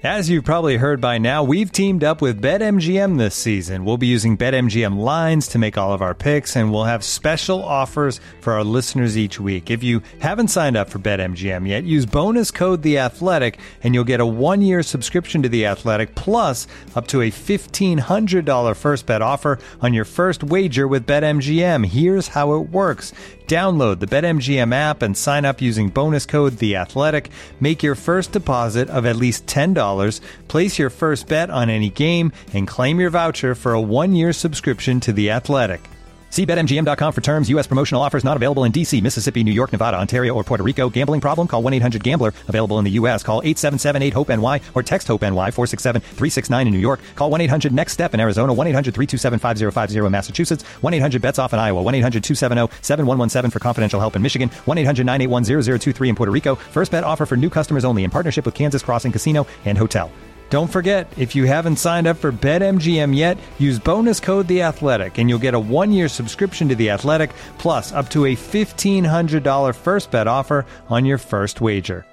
As you've probably heard by now, we've teamed up with BetMGM this season. We'll be using BetMGM lines to make all of our picks, and we'll have special offers for our listeners each week. If you haven't signed up for BetMGM yet, use bonus code The Athletic, and you'll get a 1-year subscription to The Athletic, plus up to a $1,500 first bet offer on your first wager with BetMGM. Here's how it works. Download the BetMGM app and sign up using bonus code The Athletic. Make your first deposit of at least $10. Place your first bet on any game and claim your voucher for a 1-year subscription to The Athletic. See BetMGM.com for terms. U.S. promotional offers not available in D.C., Mississippi, New York, Nevada, Ontario, or Puerto Rico. Gambling problem? Call 1-800-GAMBLER. Available in the U.S. Call 877-8-HOPE-NY or text HOPE-NY 467-369 in New York. Call 1-800-NEXT-STEP in Arizona. 1-800-327-5050 in Massachusetts. 1-800-BETS-OFF in Iowa. 1-800-270-7117 for confidential help in Michigan. 1-800-981-0023 in Puerto Rico. First bet offer for new customers only in partnership with Kansas Crossing Casino and Hotel. Don't forget, if you haven't signed up for BetMGM yet, use bonus code The Athletic, and you'll get a 1-year subscription to The Athletic, plus up to a $1,500 first bet offer on your first wager.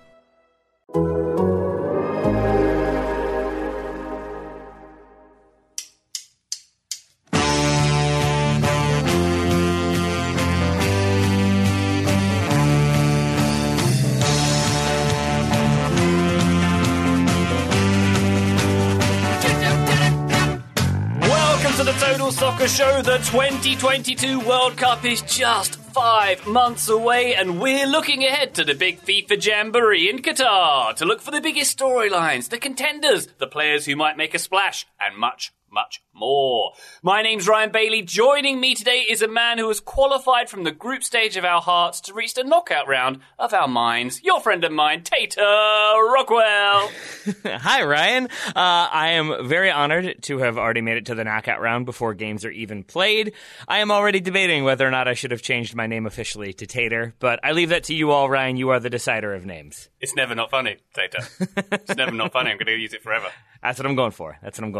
Soccer Show. The 2022 World Cup is just 5 months away, and we're looking ahead to the big FIFA Jamboree in Qatar to look for the biggest storylines, the contenders, the players who might make a splash, and much more. My name's Ryan Bailey. Joining me today is a man who has qualified from the group stage of our hearts to reach the knockout round of our minds. Your friend of mine, Tater Rockwell. Hi, Ryan. I am very honored to have already made it to the knockout round before games are even played. I am already debating whether or not I should have changed my name officially to Tater, but I leave that to you all, Ryan. You are the decider of names. It's never not funny, Tater. It's never not funny. I'm going to use it forever. That's what I'm going for.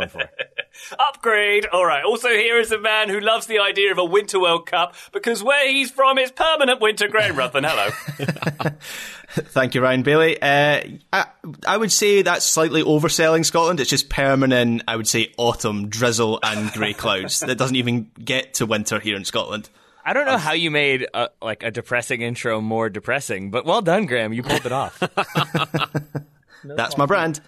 Upgrade. All right. Also here is a man who loves the idea of a Winter World Cup because where he's from is permanent winter. Graham Ruthven, hello. Thank you, Ryan Bailey. I would say that's slightly overselling Scotland. It's just permanent, I would say, autumn, drizzle and grey clouds. That doesn't even get to winter here in Scotland. I don't know how you made a depressing intro more depressing, but well done, Graham. You pulled it off. That's my brand.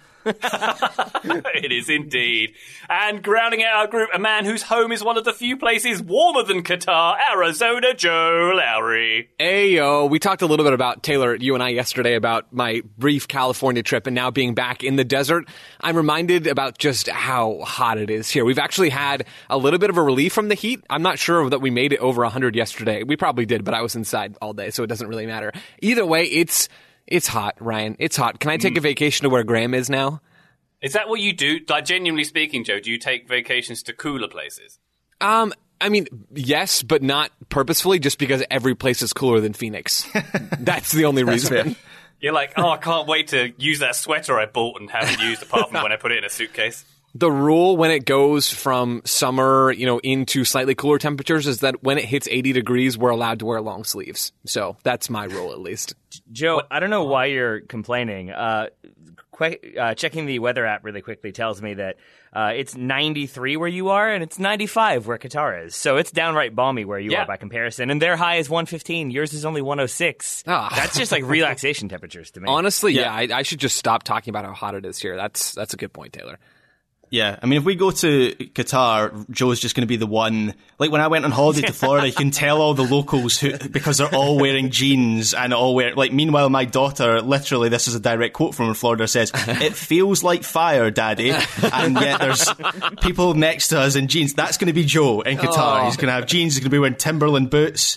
It is indeed. And grounding out our group, a man whose home is one of the few places warmer than Qatar, Arizona Joe Lowry. Hey, yo. We talked a little bit about, Taylor, you and I yesterday, about my brief California trip and now being back in the desert. I'm reminded about just how hot it is here. We've actually had a little bit of a relief from the heat. I'm not sure that we made it over 100 yesterday. We probably did, but I was inside all day, so it doesn't really matter. Either way, it's hot, Ryan. It's hot. Can I take a vacation to where Graham is now? Is that what you do? Like, genuinely speaking, Joe, do you take vacations to cooler places? I mean, yes, but not purposefully, just because every place is cooler than Phoenix. That's the only reason. You're like, I can't wait to use that sweater I bought and haven't used apart from when I put it in a suitcase. The rule when it goes from summer, into slightly cooler temperatures is that when it hits 80 degrees, we're allowed to wear long sleeves. So that's my rule, at least. Joe, I don't know why you're complaining. Checking the weather app really quickly tells me that it's 93 where you are, and it's 95 where Qatar is. So it's downright balmy where you are by comparison. And their high is 115. Yours is only 106. That's just like relaxation temperatures to me. Honestly, I should just stop talking about how hot it is here. That's a good point, Taylor. Yeah, I mean, if we go to Qatar, Joe's just going to be the one. Like when I went on holiday to Florida, you can tell all the locals because they're all wearing jeans and all wear. Like, meanwhile, my daughter, literally, this is a direct quote from her, Florida, says, "It feels like fire, Daddy," and yet there's people next to us in jeans. That's going to be Joe in Qatar. He's going to have jeans. He's going to be wearing Timberland boots.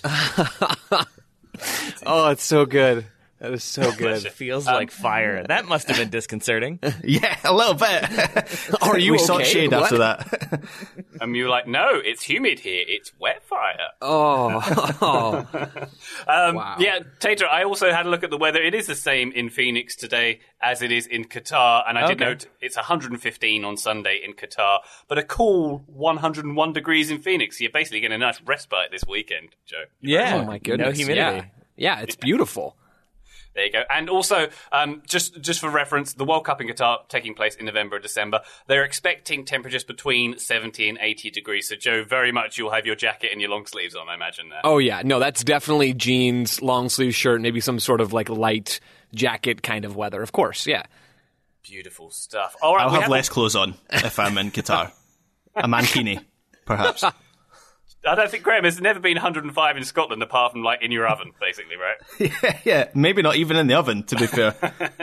Oh, it's so good. That is so good. It feels like fire. That must have been disconcerting. Yeah, a little bit. Are you we okay? sought shade after that. You're like, no, it's humid here. It's wet fire. Wow. Yeah, Tater, I also had a look at the weather. It is the same in Phoenix today as it is in Qatar. And I did note it's 115 on Sunday in Qatar, but a cool 101 degrees in Phoenix. You're basically getting a nice respite this weekend, Joe. Yeah. Oh, my goodness. No humidity. Yeah, it's beautiful. There you go. And also, just for reference, the World Cup in Qatar taking place in November and December. They're expecting temperatures between 70 and 80 degrees. So, Joe, very much you'll have your jacket and your long sleeves on, I imagine, there. Oh, yeah. No, that's definitely jeans, long sleeve shirt, maybe some sort of like light jacket kind of weather. Of course, yeah. Beautiful stuff. All right, I'll have less clothes on if I'm in Qatar. A mankini, perhaps. I don't think, Graham, there's never been 105 in Scotland apart from, like, in your oven, basically, right? Yeah, maybe not even in the oven, to be fair.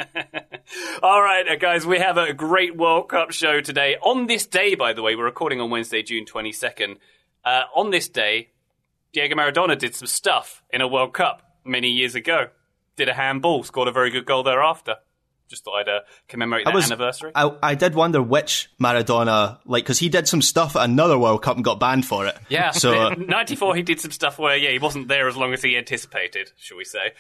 All right, guys, we have a great World Cup show today. On this day, by the way, we're recording on Wednesday, June 22nd. On this day, Diego Maradona did some stuff in a World Cup many years ago. Did a handball, scored a very good goal thereafter. Just thought I'd commemorate that anniversary. I did wonder which Maradona, because he did some stuff at another World Cup and got banned for it. Yeah, so 94 he did some stuff where, he wasn't there as long as he anticipated, shall we say.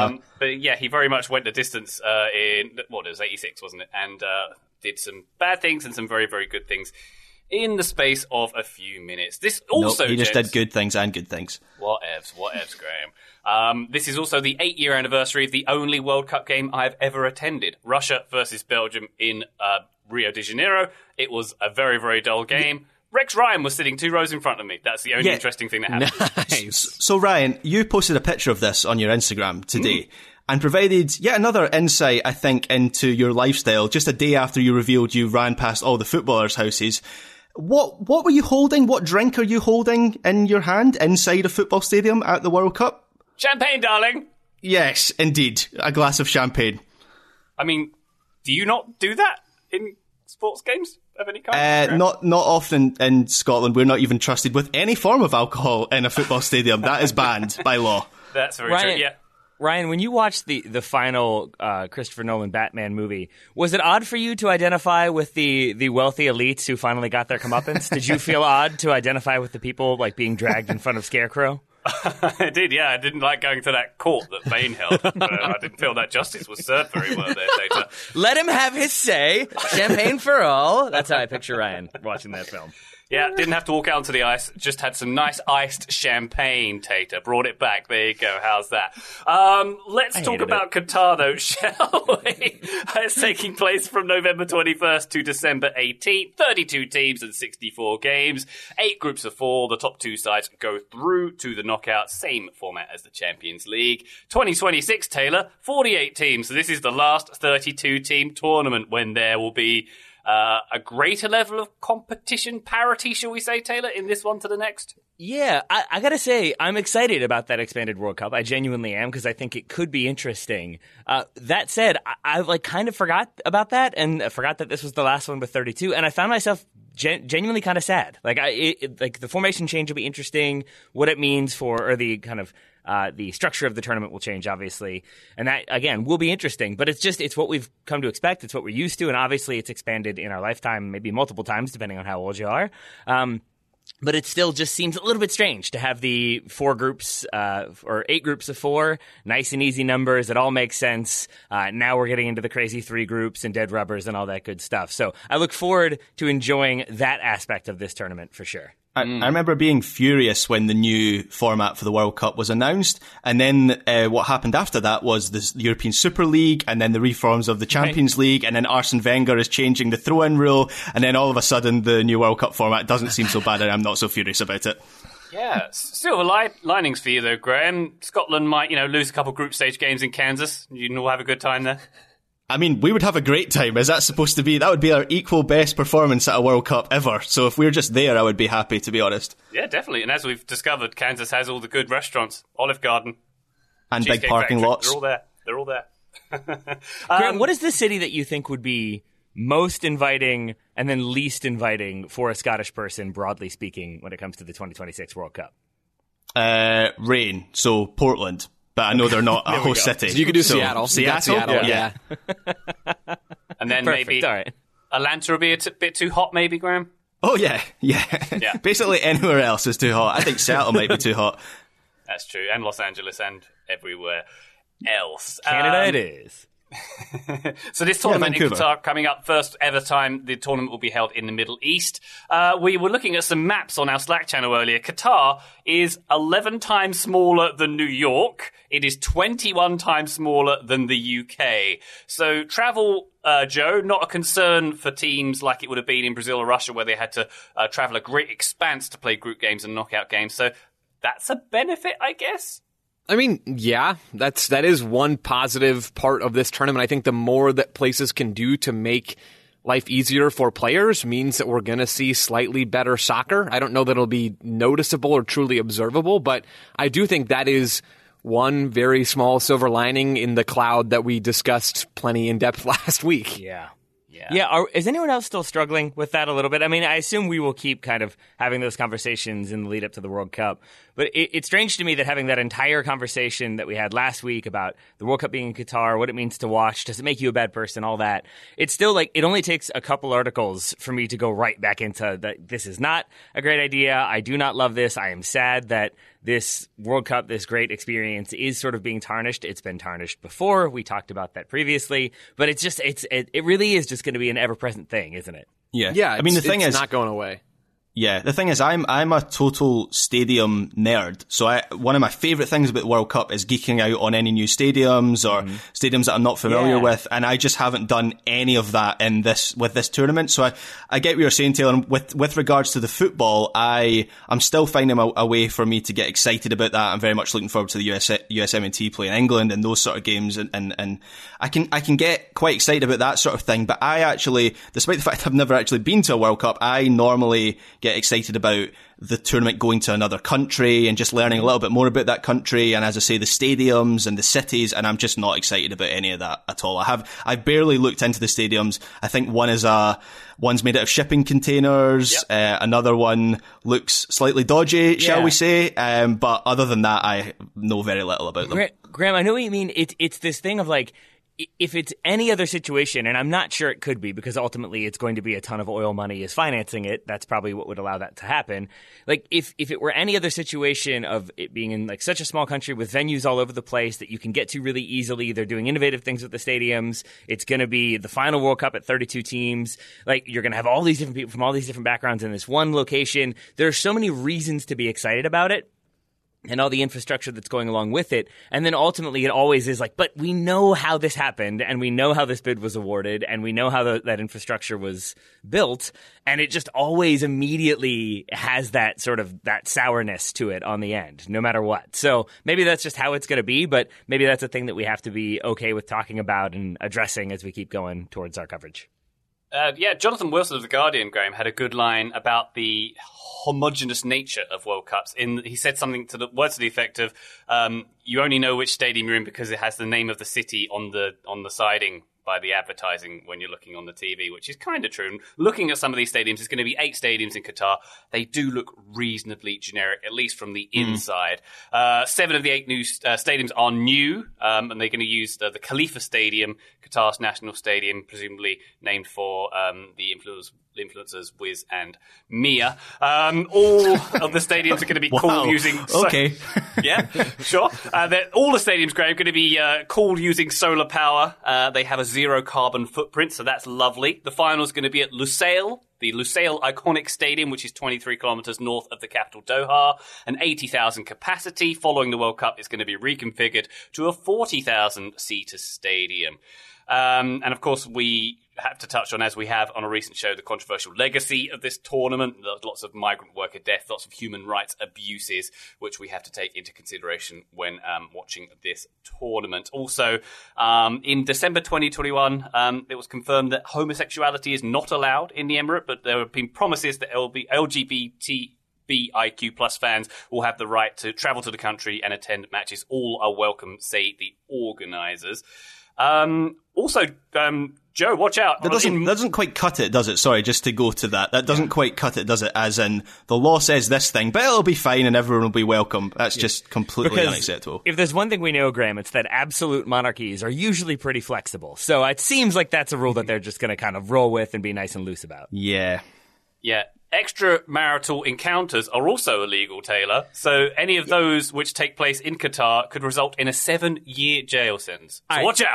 But yeah, he very much went the distance in, it was 86, wasn't it? And did some bad things and some very, very good things in the space of a few minutes. This also, he just did good things and good things. Whatevs, Graham. This is also the 8-year anniversary of the only World Cup game I've ever attended. Russia versus Belgium in Rio de Janeiro. It was a very, very dull game. Rex Ryan was sitting 2 rows in front of me. That's the only interesting thing that happened. Nice. So, Ryan, you posted a picture of this on your Instagram today and provided yet another insight, I think, into your lifestyle just a day after you revealed you ran past all the footballers' houses. What were you holding? What drink are you holding in your hand inside a football stadium at the World Cup? Champagne, darling. Yes, indeed. A glass of champagne. I mean, do you not do that in sports games of any kind? Not often in Scotland. We're not even trusted with any form of alcohol in a football stadium. That is banned by law. That's very true, yeah. Ryan, when you watched the final Christopher Nolan Batman movie, was it odd for you to identify with the wealthy elites who finally got their comeuppance? Did you feel odd to identify with the people being dragged in front of Scarecrow? I did, yeah. I didn't like going to that court that Bane held. I didn't feel that justice was served very well there, Tater. Let him have his say. Champagne for all. That's how I picture Ryan watching that film. Yeah, didn't have to walk out onto the ice. Just had some nice iced champagne, Tater. Brought it back. There you go. How's that? Let's talk about Qatar, though, shall we? It's taking place from November 21st to December 18th. 32 teams and 64 games. 8 groups of 4. The top 2 sides go through to the knockout. Same format as the Champions League. 2026, Taylor. 48 teams. So this is the last 32-team tournament when there will be a greater level of competition parity, shall we say, Taylor, in this one to the next? Yeah, I gotta say, I'm excited about that expanded World Cup. I genuinely am, because I think it could be interesting. That said, I kind of forgot about that, and forgot that this was the last one with 32, and I found myself genuinely kind of sad. The formation change will be interesting, what it means for, or the kind of the structure of the tournament will change, obviously. And that, again, will be interesting. But it's what we've come to expect. It's what we're used to. And obviously it's expanded in our lifetime, maybe multiple times, depending on how old you are. But it still just seems a little bit strange to have the 4 groups, or 8 groups of 4, nice and easy numbers. It all makes sense. Now we're getting into the crazy 3 groups and dead rubbers and all that good stuff. So I look forward to enjoying that aspect of this tournament for sure. I remember being furious when the new format for the World Cup was announced, and then what happened after that was the European Super League, and then the reforms of the Champions League, and then Arsene Wenger is changing the throw-in rule, and then all of a sudden the new World Cup format doesn't seem so bad, and I'm not so furious about it. Yeah, silver linings for you though, Graham. Scotland might, lose a couple group stage games in Kansas. You can all have a good time there. I mean, we would have a great time. Is that supposed to be? That would be our equal best performance at a World Cup ever. So if we're just there, I would be happy, to be honest. Yeah, definitely. And as we've discovered, Kansas has all the good restaurants. Olive Garden. And big parking lots. They're all there. Graham, what is the city that you think would be most inviting and then least inviting for a Scottish person, broadly speaking, when it comes to the 2026 World Cup? Rain. So Portland. But I know they're not a host city. So you could do Seattle. Seattle? Yeah. And then Perfect. maybe All right. Atlanta will be a bit too hot, maybe, Graham? Oh, yeah. Yeah. Basically anywhere else is too hot. I think Seattle might be too hot. That's true. And Los Angeles and everywhere else. Canada it is. So this tournament in Vancouver. Qatar coming up, first ever time the tournament will be held in the Middle East. We were looking at some maps on our Slack channel earlier. Qatar is 11 times smaller than New York. It is 21 times smaller than the UK. So travel, Joe, not a concern for teams like it would have been in Brazil or Russia, where they had to travel a great expanse to play group games and knockout games. So that's a benefit, I guess. I mean, yeah, that is one positive part of this tournament. I think the more that places can do to make life easier for players means that we're going to see slightly better soccer. I don't know that it'll be noticeable or truly observable, but I do think that is one very small silver lining in the cloud that we discussed plenty in depth last week. Yeah, is anyone else still struggling with that a little bit? I mean, I assume we will keep kind of having those conversations in the lead up to the World Cup. But it's strange to me that having that entire conversation that we had last week about the World Cup being in Qatar, what it means to watch, does it make you a bad person, all that. It's still like, it only takes a couple articles for me to go right back into that. This is not a great idea. I do not love this. I am sad that this World Cup, this great experience, is sort of being tarnished. It's been tarnished before. We talked about that previously. But it's just, it really is just going to be an ever-present thing, isn't it? Yeah. I mean, the thing it's is, not going away. Yeah, the thing is, I'm a total stadium nerd. So one of my favourite things about the World Cup is geeking out on any new stadiums or stadiums that I'm not familiar with, and I just haven't done any of that with this tournament. So I get what you're saying, Taylor. With regards to the football, I'm still finding a way for me to get excited about that. I'm very much looking forward to the USMNT playing England and those sort of games, and I can get quite excited about that sort of thing. But I actually, despite the fact I've never actually been to a World Cup, I normally get excited about the tournament going to another country and just learning a little bit more about that country, and as I say, the stadiums and the cities, and I'm just not excited about any of that at all. I've barely looked into the stadiums. I think one's made out of shipping containers, another one looks slightly dodgy, shall we say, but other than that, I know very little about them. Graham, I know what you mean. It's this thing of like, if it's any other situation, and I'm not sure it could be, because ultimately it's going to be a ton of oil money is financing it. That's probably what would allow that to happen. Like, if it were any other situation of it being in like such a small country with venues all over the place that you can get to really easily, they're doing innovative things with the stadiums. It's going to be the final World Cup at 32 teams. Like, you're going to have all these different people from all these different backgrounds in this one location. There are so many reasons to be excited about it, and all the infrastructure that's going along with it. And then ultimately it always is like, but we know how this happened, and we know how this bid was awarded, and we know how that infrastructure was built. And it just always immediately has that sort of that sourness to it on the end, no matter what. So maybe that's just how it's going to be, but maybe that's a thing that we have to be okay with talking about and addressing as we keep going towards our coverage. Jonathan Wilson of The Guardian, Graham, had a good line about the homogenous nature of World Cups. He said something to the effect of, you only know which stadium you're in because it has the name of the city on the siding by the advertising when you're looking on the TV, which is kind of true. And looking at some of these stadiums, there's going to be 8 stadiums in Qatar. They do look reasonably generic, at least from the inside. 7 of the 8 new stadiums are new, and they're going to use the Khalifa Stadium, Qatar's national stadium, presumably named for the influencers Wiz and Mia. All of the stadiums are going to be called using... Okay. Yeah, sure. All the stadiums, Graham, are going to be called using solar power. They have a zero carbon footprint, so that's lovely. The final is going to be at Lusail, the Lusail Iconic Stadium, which is 23 kilometres north of the capital Doha, an 80,000 capacity. Following the World Cup, it's going to be reconfigured to a 40,000-seater stadium. And of course, we have to touch on, as we have on a recent show, the controversial legacy of this tournament. There's lots of migrant worker death, lots of human rights abuses, which we have to take into consideration when watching this tournament. Also, in December 2021, it was confirmed that homosexuality is not allowed in the Emirate, but there have been promises that LGBTIQ plus fans will have the right to travel to the country and attend matches. All are welcome, say the organisers. Joe, watch out. That doesn't quite cut it, does it? Sorry, just to go to that. That doesn't quite cut it, does it? As in, the law says this thing, but it'll be fine and everyone will be welcome. That's just completely unacceptable. If there's one thing we know, Graham, it's that absolute monarchies are usually pretty flexible. So it seems like that's a rule that they're just going to kind of roll with and be nice and loose about. Yeah. Yeah. Extramarital encounters are also illegal, Taylor. So any of those which take place in Qatar could result in a 7-year jail sentence. So watch out.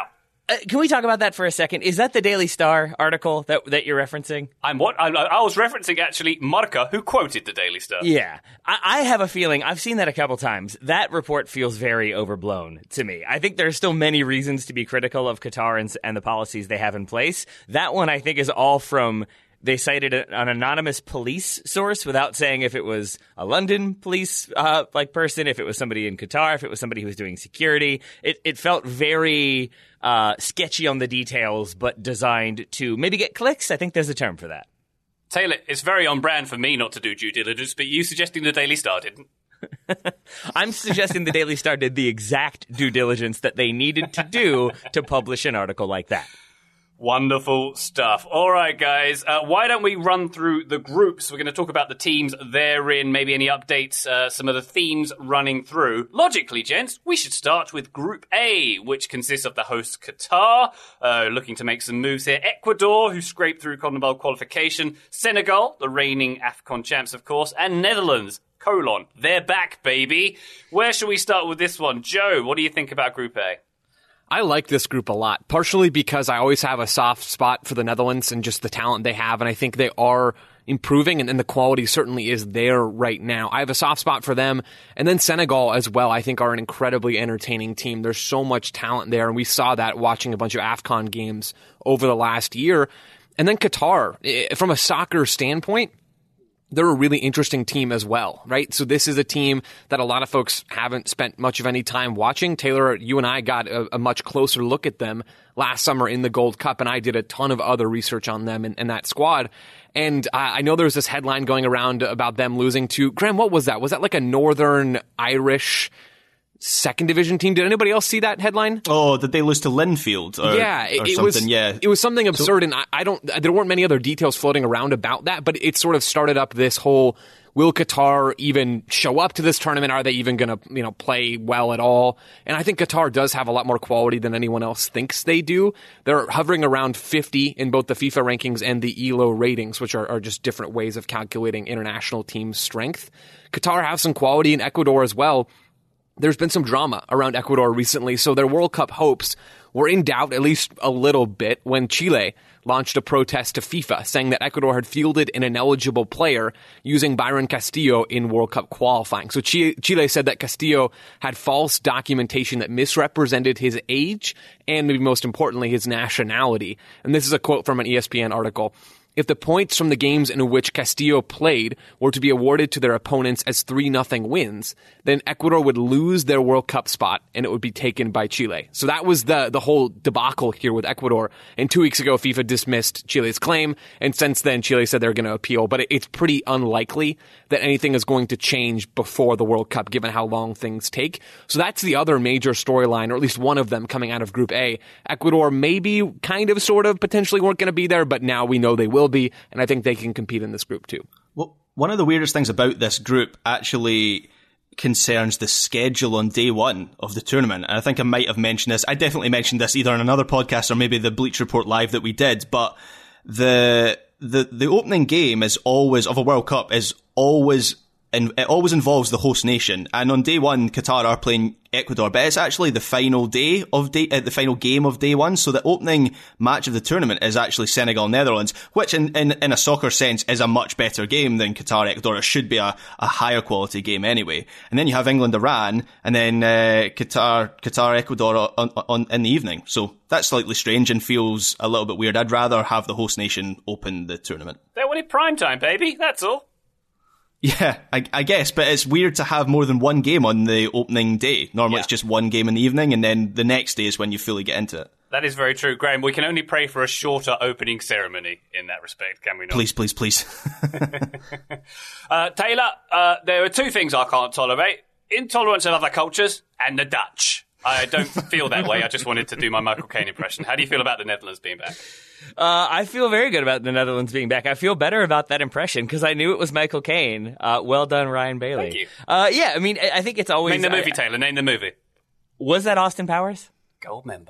Can we talk about that for a second? Is that the Daily Star article that you're referencing? I was referencing, actually, Marca, who quoted the Daily Star. Yeah. I have a feeling, I've seen that a couple times, that report feels very overblown to me. I think there are still many reasons to be critical of Qatar and the policies they have in place. That one, I think, is all from... They cited an anonymous police source without saying if it was a London police person, if it was somebody in Qatar, if it was somebody who was doing security. It felt very sketchy on the details, but designed to maybe get clicks. I think there's a term for that. Taylor, it's very on brand for me not to do due diligence, but you suggesting the Daily Star didn't. I'm suggesting the Daily Star did the exact due diligence that they needed to do to publish an article like that. Wonderful stuff. All right, guys. Why don't we run through the groups? We're going to talk about the teams they're in, maybe any updates, some of the themes running through. Logically, gents, we should start with Group A, which consists of the host Qatar, looking to make some moves here. Ecuador, who scraped through CONMEBOL qualification. Senegal, the reigning AFCON champs, of course. And Netherlands, they're back, baby. Where should we start with this one? Joe, what do you think about Group A? I like this group a lot, partially because I always have a soft spot for the Netherlands and just the talent they have, and I think they are improving, and the quality certainly is there right now. I have a soft spot for them, and then Senegal as well, I think, are an incredibly entertaining team. There's so much talent there, and we saw that watching a bunch of AFCON games over the last year. And then Qatar, from a soccer standpoint, they're a really interesting team as well, right? So this is a team that a lot of folks haven't spent much of any time watching. Taylor, you and I got a much closer look at them last summer in the Gold Cup, and I did a ton of other research on them and that squad. And I know there was this headline going around about them losing to, Graham, what was that? Was that like a Northern Irish second division team? Did anybody else see that headline? Oh, did they lose to Linfield? It was something absurd, and there weren't many other details floating around about that, but it sort of started up this whole, will Qatar even show up to this tournament? Are they even going to, play well at all? And I think Qatar does have a lot more quality than anyone else thinks they do. They're hovering around 50 in both the FIFA rankings and the ELO ratings, which are just different ways of calculating international team strength. Qatar have some quality in Ecuador as well. There's been some drama around Ecuador recently, so their World Cup hopes were in doubt at least a little bit when Chile launched a protest to FIFA saying that Ecuador had fielded an ineligible player using Byron Castillo in World Cup qualifying. So Chile said that Castillo had false documentation that misrepresented his age and, maybe most importantly, his nationality. And this is a quote from an ESPN article. If the points from the games in which Castillo played were to be awarded to their opponents as 3-0 wins, then Ecuador would lose their World Cup spot and it would be taken by Chile. So that was the whole debacle here with Ecuador. And 2 weeks ago, FIFA dismissed Chile's claim, and since then, Chile said they're going to appeal. But it's pretty unlikely that anything is going to change before the World Cup, given how long things take. So that's the other major storyline, or at least one of them coming out of Group A. Ecuador maybe, kind of, sort of, potentially weren't going to be there, but now we know they will be, and I think they can compete in this group too. Well, one of the weirdest things about this group actually concerns the schedule on day one of the tournament. And I think I might have mentioned this. I definitely mentioned this either on another podcast or maybe the Bleach Report Live that we did, but the opening game is always, of a World Cup, is always, and it always involves the host nation. And on day one, Qatar are playing Ecuador, but it's actually the final game of day one. So the opening match of the tournament is actually Senegal-Netherlands, which in a soccer sense is a much better game than Qatar-Ecuador. It should be a higher quality game anyway. And then you have England-Iran, and then Qatar-Ecuador on in the evening. So that's slightly strange and feels a little bit weird. I'd rather have the host nation open the tournament. They wanted prime time, baby. That's all. Yeah, I guess, but it's weird to have more than one game on the opening day. Normally it's just one game in the evening, and then the next day is when you fully get into it. That is very true, Graham. We can only pray for a shorter opening ceremony in that respect, can we not? Please. Taylor, there are two things I can't tolerate. Intolerance of other cultures and the Dutch. I don't feel that way. I just wanted to do my Michael Caine impression. How do you feel about the Netherlands being back? I feel very good about the Netherlands being back. I feel better about that impression because I knew it was Michael Caine. Well done, Ryan Bailey. Thank you. Yeah, I mean, I think it's always... Name the movie, Taylor. Name the movie. Was that Austin Powers? Gold member.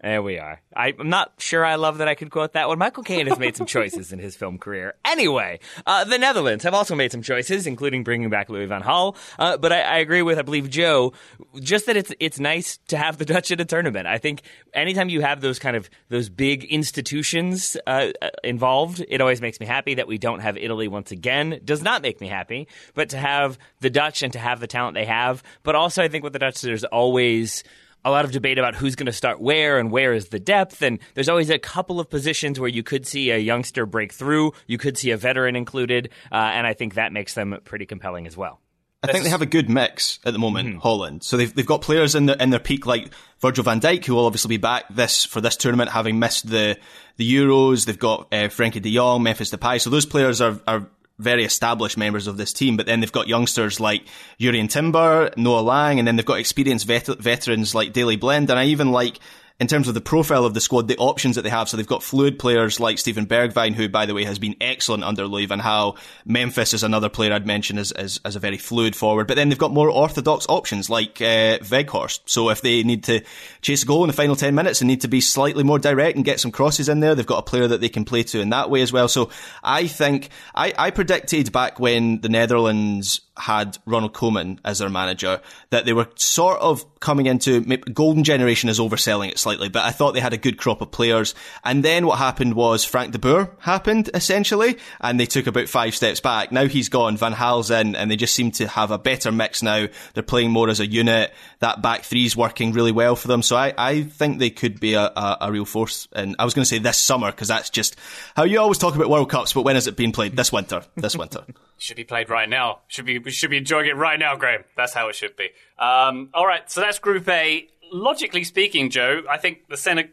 There we are. I'm not sure I love that I could quote that one. Michael Caine has made some choices in his film career. Anyway, the Netherlands have also made some choices, including bringing back Louis van Gaal. But I agree with, I believe, Joe, just that it's nice to have the Dutch at a tournament. I think anytime you have those big institutions involved, it always makes me happy. That we don't have Italy once again does not make me happy. But to have the Dutch and to have the talent they have, but also I think with the Dutch, there's always a lot of debate about who's going to start where and where is the depth. And there's always a couple of positions where you could see a youngster break through. You could see a veteran included. And I think that makes them pretty compelling as well. I think they have a good mix at the moment, Holland. So they've got players in their peak like Virgil van Dijk, who will obviously be back for this tournament, having missed the Euros. They've got Frenkie de Jong, Memphis Depay. So those players are very established members of this team, but then they've got youngsters like Jurrien Timber, Noah Lang, and then they've got experienced veterans like Daley Blind, and I even like, in terms of the profile of the squad, the options that they have. So they've got fluid players like Steven Bergwijn, who, by the way, has been excellent under Louis van Gaal. Memphis is another player I'd mention as a very fluid forward. But then they've got more orthodox options like Weghorst. So if they need to chase a goal in the final 10 minutes and need to be slightly more direct and get some crosses in there, they've got a player that they can play to in that way as well. So I think I predicted back when the Netherlands had Ronald Koeman as their manager that they were sort of coming into, golden generation is overselling it slightly, but I thought they had a good crop of players. And then what happened was Frank de Boer happened, essentially, and they took about 5 steps back. Now he's gone, Van Gaal's in, and they just seem to have a better mix now. They're playing more as a unit. That back three's working really well for them. So I think they could be a real force. And I was going to say this summer, because that's just how you always talk about World Cups, but when is it being played? This winter. Should be played right now. We should be enjoying it right now, Graham. That's how it should be. All right, so that's Group A. Logically speaking, Joe, I think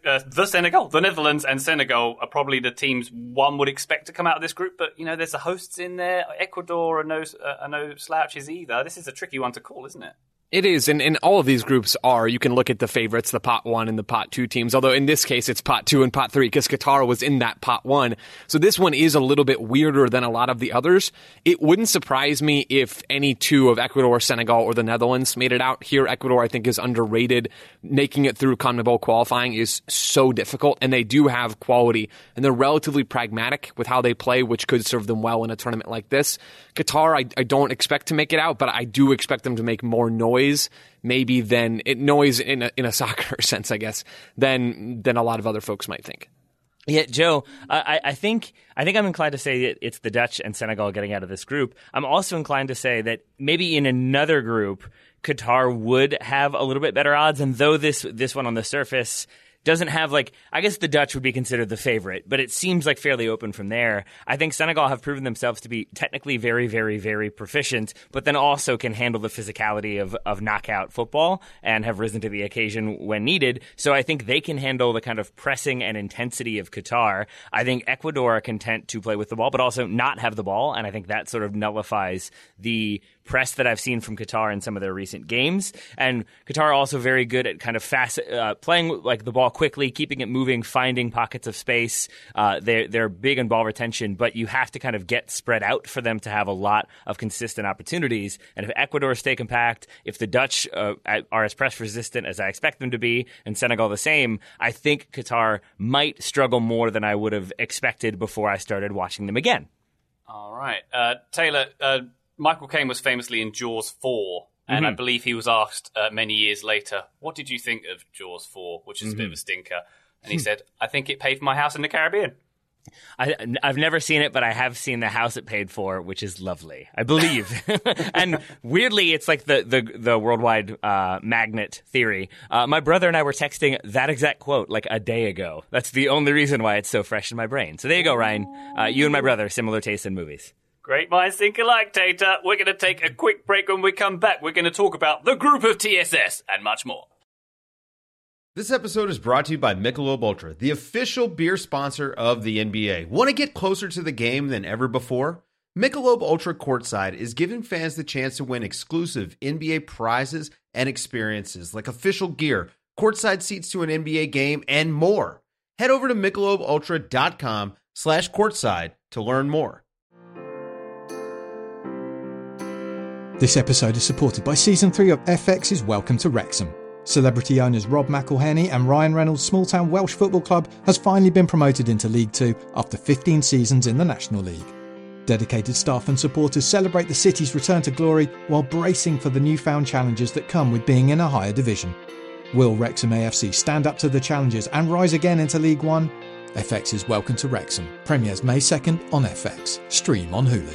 the Netherlands and Senegal are probably the teams one would expect to come out of this group. But, there's the hosts in there. Ecuador are no slouches either. This is a tricky one to call, isn't it? It is, and all of these groups are. You can look at the favorites, the pot 1 and the pot 2 teams, although in this case it's pot 2 and pot 3 because Qatar was in that pot 1. So this one is a little bit weirder than a lot of the others. It wouldn't surprise me if any two of Ecuador, Senegal, or the Netherlands made it out here. Ecuador, I think, is underrated. Making it through CONMEBOL qualifying is so difficult, and they do have quality, and they're relatively pragmatic with how they play, which could serve them well in a tournament like this. Qatar, I don't expect to make it out, but I do expect them to make more noise, maybe noise in a soccer sense, I guess, than a lot of other folks might think. Yeah, Joe, I think I'm inclined to say that it's the Dutch and Senegal getting out of this group. I'm also inclined to say that maybe in another group, Qatar would have a little bit better odds. And though this one on the surface doesn't have, I guess the Dutch would be considered the favorite, but it seems like fairly open from there. I think Senegal have proven themselves to be technically very, very, very proficient, but then also can handle the physicality of knockout football and have risen to the occasion when needed. So I think they can handle the kind of pressing and intensity of Qatar. I think Ecuador are content to play with the ball, but also not have the ball, and I think that sort of nullifies the press that I've seen from Qatar in some of their recent games. And Qatar are also very good at kind of fast playing the ball quickly, keeping it moving, finding pockets of space. They're big on ball retention, but you have to kind of get spread out for them to have a lot of consistent opportunities. And if Ecuador stay compact, if the Dutch are as press resistant as I expect them to be, and Senegal the same, I think Qatar might struggle more than I would have expected before I started watching them again. All right. Taylor, Michael Caine was famously in Jaws 4, and I believe he was asked many years later, what did you think of Jaws 4, which is a bit of a stinker? And he said, I think it paid for my house in the Caribbean. I've never seen it, but I have seen the house it paid for, which is lovely, I believe. And weirdly, it's like the worldwide magnet theory. My brother and I were texting that exact quote a day ago. That's the only reason why it's so fresh in my brain. So there you go, Ryan. You and my brother, similar taste in movies. Great minds think alike, Tater. We're going to take a quick break. When we come back, we're going to talk about the group of TSS and much more. This episode is brought to you by Michelob Ultra, the official beer sponsor of the NBA. Want to get closer to the game than ever before? Michelob Ultra Courtside is giving fans the chance to win exclusive NBA prizes and experiences like official gear, courtside seats to an NBA game, and more. Head over to MichelobUltra.com/courtside to learn more. This episode is supported by Season 3 of FX's Welcome to Wrexham. Celebrity owners Rob McElhenney and Ryan Reynolds' small-town Welsh football club has finally been promoted into League Two after 15 seasons in the National League. Dedicated staff and supporters celebrate the city's return to glory while bracing for the newfound challenges that come with being in a higher division. Will Wrexham AFC stand up to the challenges and rise again into League One? FX's Welcome to Wrexham premieres May 2nd on FX. Stream on Hulu.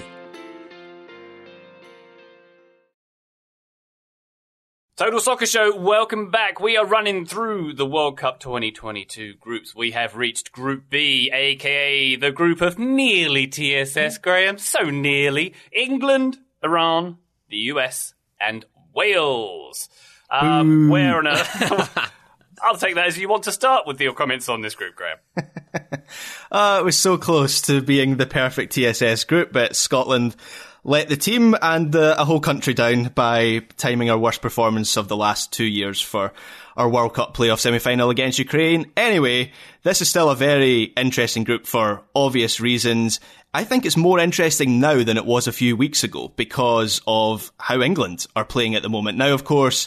Total Soccer Show, welcome back. We are running through the World Cup 2022 groups. We have reached Group B, aka the group of nearly TSS, Graham. So nearly. England, Iran, the US, and Wales. Where on earth? I'll take that as you want to start with your comments on this group, Graham. It was so close to being the perfect TSS group, but Scotland let the team and a whole country down by timing our worst performance of the last 2 years for our World Cup playoff semi-final against Ukraine. Anyway, this is still a very interesting group for obvious reasons. I think it's more interesting now than it was a few weeks ago because of how England are playing at the moment. Now, of course,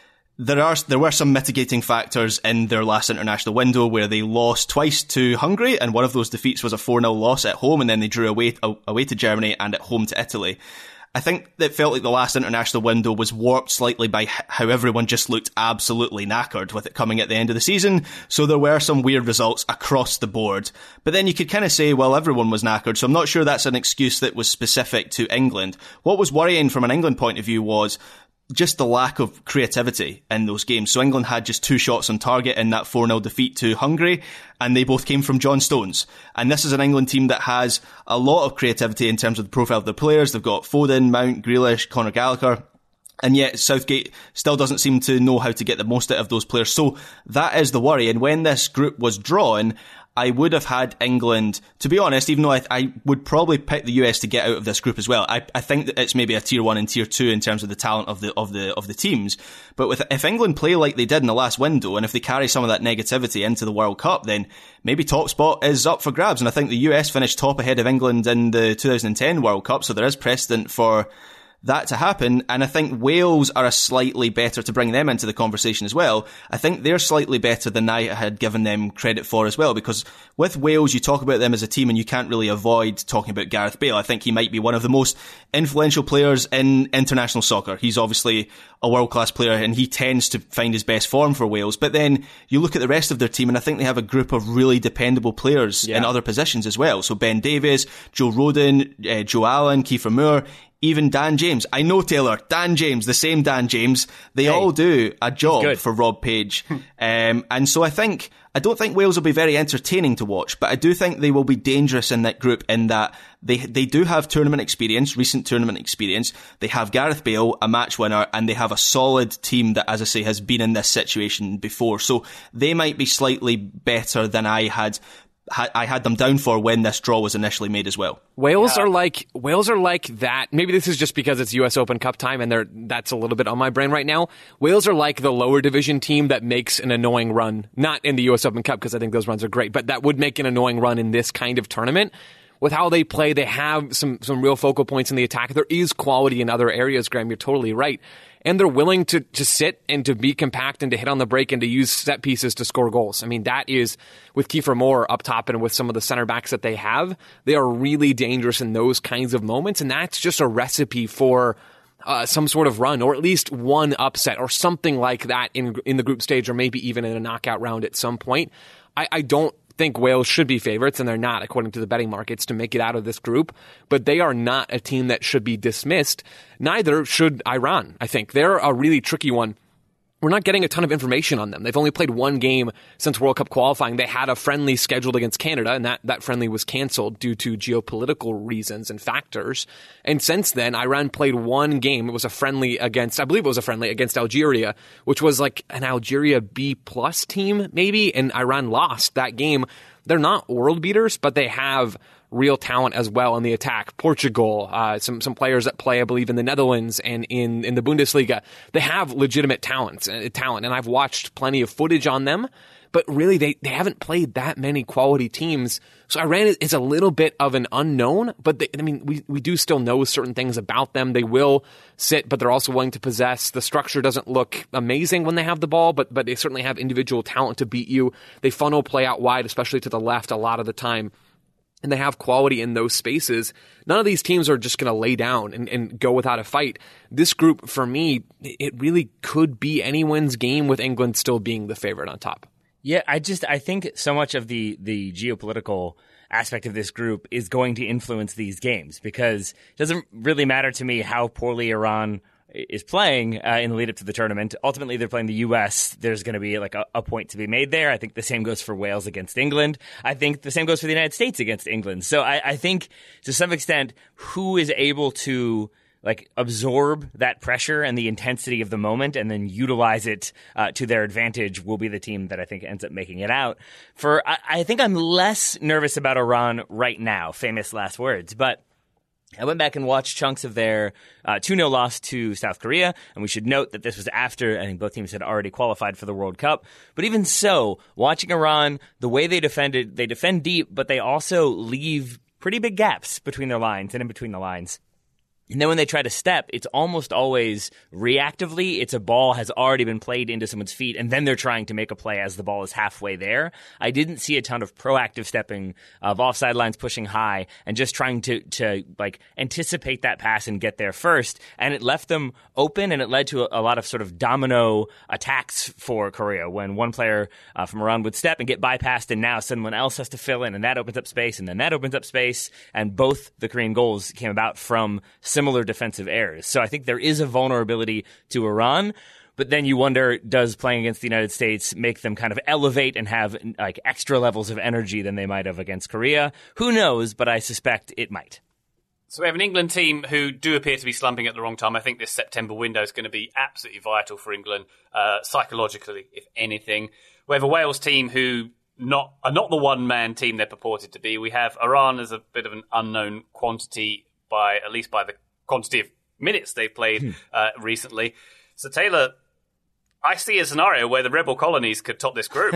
there were some mitigating factors in their last international window where they lost twice to Hungary, and one of those defeats was a 4-0 loss at home, and then they drew away to Germany and at home to Italy. I think it felt like the last international window was warped slightly by how everyone just looked absolutely knackered with it coming at the end of the season, so there were some weird results across the board. But then you could kind of say, well, everyone was knackered, so I'm not sure that's an excuse that was specific to England. What was worrying from an England point of view was just the lack of creativity in those games. So England had just 2 shots on target in that 4-0 defeat to Hungary, and they both came from John Stones. And this is an England team that has a lot of creativity in terms of the profile of the players. They've got Foden, Mount, Grealish, Conor Gallagher, and yet Southgate still doesn't seem to know how to get the most out of those players. So that is the worry. And when this group was drawn, I would have had England, to be honest, even though I would probably pick the US to get out of this group as well. I think that it's maybe a tier 1 and tier 2 in terms of the talent of the teams. But if England play like they did in the last window, and if they carry some of that negativity into the World Cup, then maybe top spot is up for grabs. And I think the US finished top ahead of England in the 2010 World Cup, so there is precedent for that to happen. And I think Wales are a slightly better, to bring them into the conversation as well, I think they're slightly better than I had given them credit for as well, because with Wales you talk about them as a team and you can't really avoid talking about Gareth Bale. I think he might be one of the most influential players in international soccer. He's obviously a world-class player and he tends to find his best form for Wales, but then you look at the rest of their team and I think they have a group of really dependable players in other positions as well. So Ben Davies, Joe Rodon, Joe Allen, Kiefer Moore, even Dan James. I know, Taylor, Dan James, the same Dan James, they all do a job for Rob Page. And so I don't think Wales will be very entertaining to watch, but I do think they will be dangerous in that group in that they do have tournament experience, recent tournament experience. They have Gareth Bale, a match winner, and they have a solid team that, as I say, has been in this situation before. So they might be slightly better than I had them down for when this draw was initially made as well. Wales are like that. Maybe this is just because it's US Open Cup time and that's a little bit on my brain right now. Wales are like the lower division team that makes an annoying run, not in the US Open Cup because I think those runs are great, but that would make an annoying run in this kind of tournament. With how they play, they have some real focal points in the attack. There is quality in other areas, Graham. You're totally right. And they're willing to sit and to be compact and to hit on the break and to use set pieces to score goals. I mean, that is, with Kiefer Moore up top and with some of the center backs that they have, they are really dangerous in those kinds of moments. And that's just a recipe for some sort of run, or at least one upset or something like that in the group stage, or maybe even in a knockout round at some point. I don't think Wales should be favorites, and they're not, according to the betting markets, to make it out of this group. But they are not a team that should be dismissed. Neither should Iran, I think. They're a really tricky one. We're not getting a ton of information on them. They've only played one game since World Cup qualifying. They had a friendly scheduled against Canada, and that friendly was canceled due to geopolitical reasons and factors. And since then, Iran played one game. It was a friendly against, I believe it was a friendly against Algeria, which was like an Algeria B+ team, maybe, and Iran lost that game. They're not world beaters, but they have real talent as well in the attack. Portugal, some players that play, I believe, in the Netherlands and in the Bundesliga. They have legitimate talent, and I've watched plenty of footage on them. but really they haven't played that many quality teams. So Iran is a little bit of an unknown, but we do still know certain things about them. They will sit, but they're also willing to possess. The structure doesn't look amazing when they have the ball, but they certainly have individual talent to beat you. They funnel play out wide, especially to the left a lot of the time. And they have quality in those spaces. None of these teams are just going to lay down and go without a fight. This group, for me, it really could be anyone's game with England still being the favorite on top. Yeah, I think so much of the geopolitical aspect of this group is going to influence these games, because it doesn't really matter to me how poorly Iran is playing in the lead up to the tournament. Ultimately, they're playing the U.S. There's going to be like a point to be made there. I think the same goes for Wales against England. I think the same goes for the United States against England. So I think to some extent, who is able to like absorb that pressure and the intensity of the moment and then utilize it to their advantage will be the team that I think ends up making it out. I think I'm less nervous about Iran right now, famous last words, but I went back and watched chunks of their 2-0 loss to South Korea, and we should note that this was after I think both teams had already qualified for the World Cup. But even so, watching Iran, the way they defended, they defend deep, but they also leave pretty big gaps between their lines and in between the lines. And then when they try to step, it's almost always reactively. It's a ball has already been played into someone's feet, and then they're trying to make a play as the ball is halfway there. I didn't see a ton of proactive stepping, of offside lines pushing high, and just trying to like anticipate that pass and get there first. And it left them open, and it led to a lot of sort of domino attacks for Korea when one player from Iran would step and get bypassed, and now someone else has to fill in, and that opens up space, and then that opens up space. And both the Korean goals came about from similar defensive errors. So I think there is a vulnerability to Iran, but then you wonder, does playing against the United States make them kind of elevate and have like extra levels of energy than they might have against Korea? Who knows, but I suspect it might. So we have an England team who do appear to be slumping at the wrong time. I think this September window is going to be absolutely vital for England, psychologically, if anything. We have a Wales team who are not the one-man team they're purported to be. We have Iran as a bit of an unknown quantity, at least by the quantity of minutes they've played recently. So, Taylor, I see a scenario where the rebel colonies could top this group.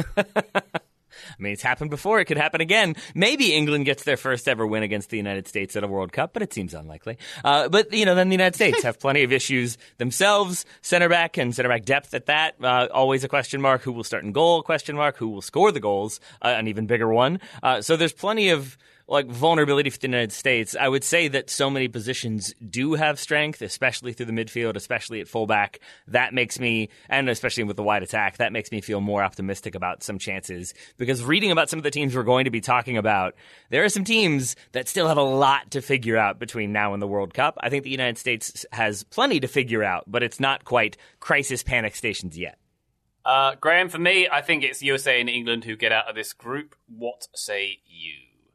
I mean, it's happened before. It could happen again. Maybe England gets their first ever win against the United States at a World Cup, but it seems unlikely. But, then the United States have plenty of issues themselves. Center back and center back depth at that, always a question mark. Who will start in goal? Question mark. Who will score the goals? An even bigger one. So there's plenty of vulnerability for the United States. I would say that so many positions do have strength, especially through the midfield, especially at fullback. That makes me, and especially with the wide attack, that makes me feel more optimistic about some chances. Because reading about some of the teams we're going to be talking about, there are some teams that still have a lot to figure out between now and the World Cup. I think the United States has plenty to figure out, but it's not quite crisis panic stations yet. Graham, for me, I think it's USA and England who get out of this group. What say you?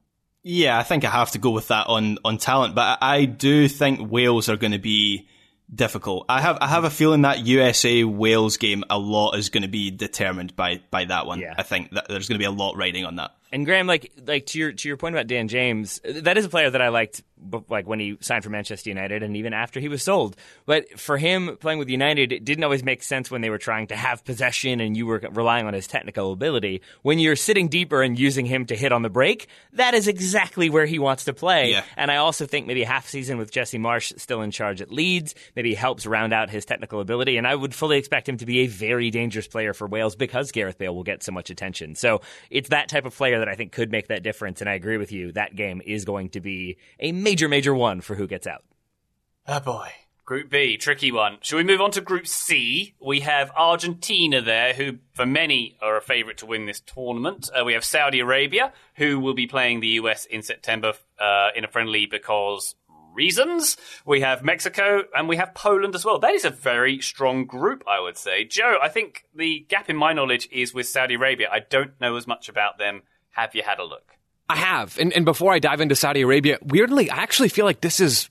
Yeah, I think I have to go with that on talent, but I do think Wales are going to be difficult. I have a feeling that USA-Wales game, a lot is going to be determined by that one. Yeah. I think that there's going to be a lot riding on that. And Graham, to your point about Dan James, that is a player that I liked, when he signed for Manchester United and even after he was sold. But for him playing with United, it didn't always make sense when they were trying to have possession and you were relying on his technical ability. When you're sitting deeper and using him to hit on the break, that is exactly where he wants to play. Yeah. And I also think maybe half season with Jesse Marsch still in charge at Leeds maybe helps round out his technical ability. And I would fully expect him to be a very dangerous player for Wales because Gareth Bale will get so much attention. So it's that type of player that I think could make that difference. And I agree with you. That game is going to be a major one for who gets out. Oh boy. Group B, tricky one. Shall we move on to Group C? We have Argentina there, who for many are a favourite to win this tournament. We have Saudi Arabia, who will be playing the US in September in a friendly because reasons. We have Mexico and we have Poland as well. That is a very strong group, I would say. Joe, I think the gap in my knowledge is with Saudi Arabia. I don't know as much about them. Have you had a look? I have. And before I dive into Saudi Arabia, weirdly, I actually feel like this is,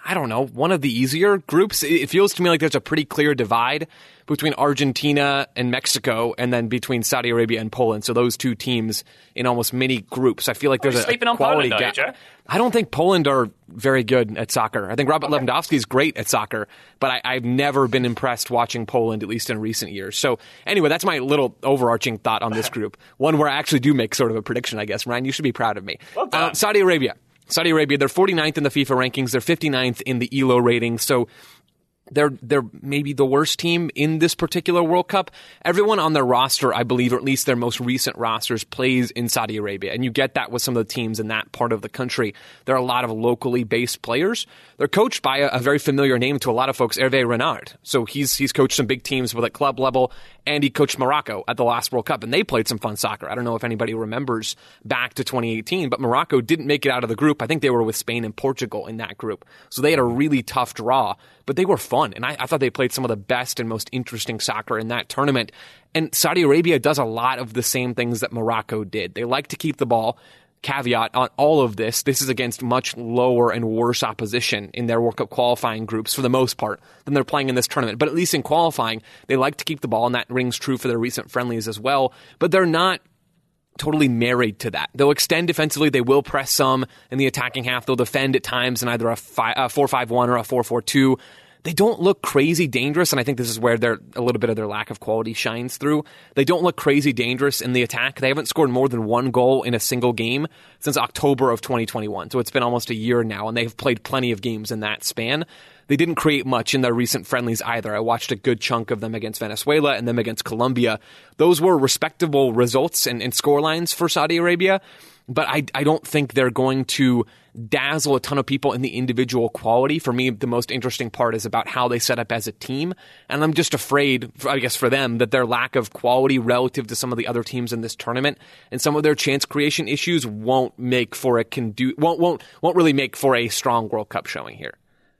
I don't know, one of the easier groups. It feels to me like there's a pretty clear divide between Argentina and Mexico, and then between Saudi Arabia and Poland. So those two teams in almost many groups. I feel like there's a quality gap. I don't think Poland are very good at soccer. I think Robert Lewandowski is great at soccer, but I've never been impressed watching Poland, at least in recent years. So anyway, that's my little overarching thought on this group. One where I actually do make sort of a prediction, I guess. Ryan, you should be proud of me. Well done. Saudi Arabia, they're 49th in the FIFA rankings. They're 59th in the ELO ratings. So they're maybe the worst team in this particular World Cup. Everyone on their roster, I believe, or at least their most recent rosters, plays in Saudi Arabia. And you get that with some of the teams in that part of the country. There are a lot of locally based players. They're coached by a very familiar name to a lot of folks, Hervé Renard. So he's coached some big teams at club level, and he coached Morocco at the last World Cup, and they played some fun soccer. I don't know if anybody remembers back to 2018, but Morocco didn't make it out of the group. I think they were with Spain and Portugal in that group. So they had a really tough draw, but they were fun. And I thought they played some of the best and most interesting soccer in that tournament. And Saudi Arabia does a lot of the same things that Morocco did. They like to keep the ball. Caveat on all of this is against much lower and worse opposition in their World Cup qualifying groups for the most part than they're playing in this tournament. But at least in qualifying, they like to keep the ball, and that rings true for their recent friendlies as well. But they're not totally married to that. They'll extend defensively. They will press some in the attacking half. They'll defend at times in either a 4-5-1 or a 4-4-2. They don't look crazy dangerous, and I think this is where a little bit of their lack of quality shines through. They don't look crazy dangerous in the attack. They haven't scored more than one goal in a single game since October of 2021, so it's been almost a year now, and they've played plenty of games in that span. They didn't create much in their recent friendlies either. I watched a good chunk of them against Venezuela and them against Colombia. Those were respectable results and scorelines for Saudi Arabia, but I don't think they're going to dazzle a ton of people in the individual quality. For me, the most interesting part is about how they set up as a team. And I'm just afraid, I guess, for them, that their lack of quality relative to some of the other teams in this tournament and some of their chance creation issues won't make for won't really make for a strong World Cup showing here.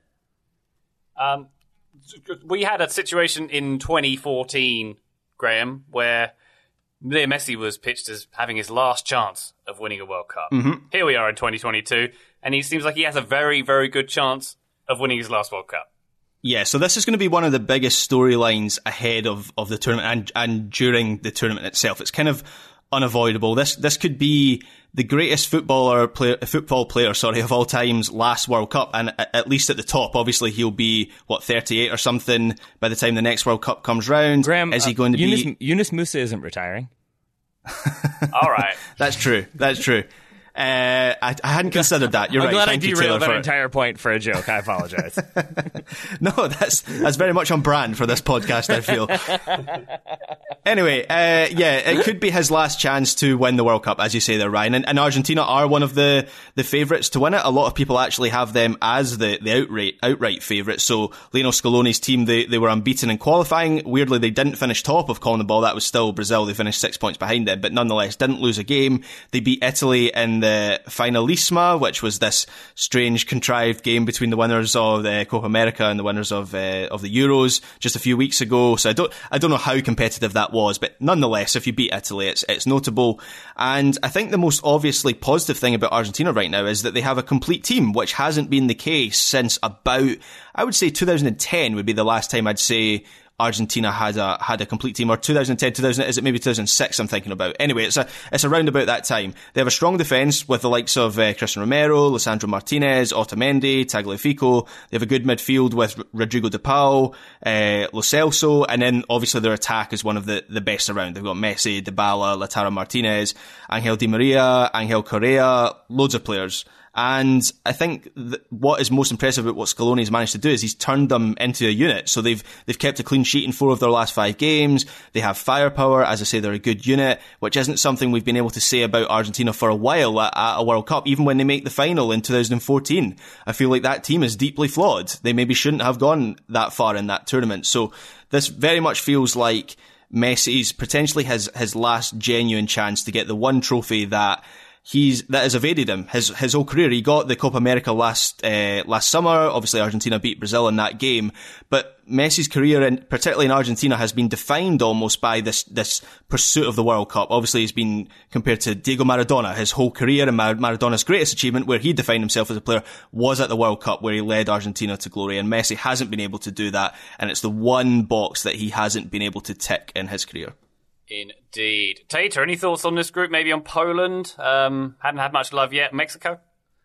We had a situation in 2014, Graham, where Leo Messi was pitched as having his last chance of winning a World Cup. Mm-hmm. Here we are in 2022, and he seems like he has a very, very good chance of winning his last World Cup. Yeah, so this is going to be one of the biggest storylines ahead of the tournament and during the tournament itself. It's kind of unavoidable. This could be the greatest football player of all time's last World Cup, and at least at the top. Obviously, he'll be 38 or something by the time the next World Cup comes round. Graham, is he going to be? Yunus Musa isn't retiring. All right, that's true. I hadn't considered that. You're I'm right. glad Thank I you, derailed Taylor, that entire point for a joke. I apologize. No, that's very much on brand for this podcast, I feel. Anyway, it could be his last chance to win the World Cup, as you say there, Ryan. And Argentina are one of the favourites to win it. A lot of people actually have them as the outright favourites. So Lionel Scaloni's team, they were unbeaten in qualifying. Weirdly, they didn't finish top of CONMEBOL. That was still Brazil. They finished 6 points behind them, but nonetheless didn't lose a game. They beat Italy in the Finalissima, which was this strange contrived game between the winners of the Copa America and the winners of the Euros just a few weeks ago. So I don't know how competitive that was, but nonetheless, if you beat Italy, it's notable. And I think the most obviously positive thing about Argentina right now is that they have a complete team, which hasn't been the case since about, I would say 2010 would be the last time I'd say Argentina had a complete team, or 2010, is it maybe 2006 I'm thinking about? Anyway, it's around about that time. They have a strong defence with the likes of Cristian Romero, Lisandro Martinez, Otamendi, Tagliafico. They have a good midfield with Rodrigo de Paul, Lo Celso, and then obviously their attack is one of the best around. They've got Messi, Dybala, Lautaro Martinez, Angel Di Maria, Angel Correa, loads of players. And I think what is most impressive about what Scaloni has managed to do is he's turned them into a unit. So they've kept a clean sheet in 4 of their last 5 games. They have firepower. As I say, they're a good unit, which isn't something we've been able to say about Argentina for a while at a World Cup, even when they make the final in 2014. I feel like that team is deeply flawed. They maybe shouldn't have gone that far in that tournament. So this very much feels like Messi's potentially his last genuine chance to get the one trophy that that has evaded him his whole career. He got the Copa America last summer. Obviously, Argentina beat Brazil in that game, but Messi's career, and particularly in Argentina, has been defined almost by this pursuit of the World Cup. Obviously, he's been compared to Diego Maradona. His whole career, and Maradona's greatest achievement, where he defined himself as a player, was at the World Cup, where he led Argentina to glory. And Messi hasn't been able to do that, and it's the one box that he hasn't been able to tick in his career. Indeed. Tater, any thoughts on this group? Maybe on Poland? Hadn't had much love yet. Mexico?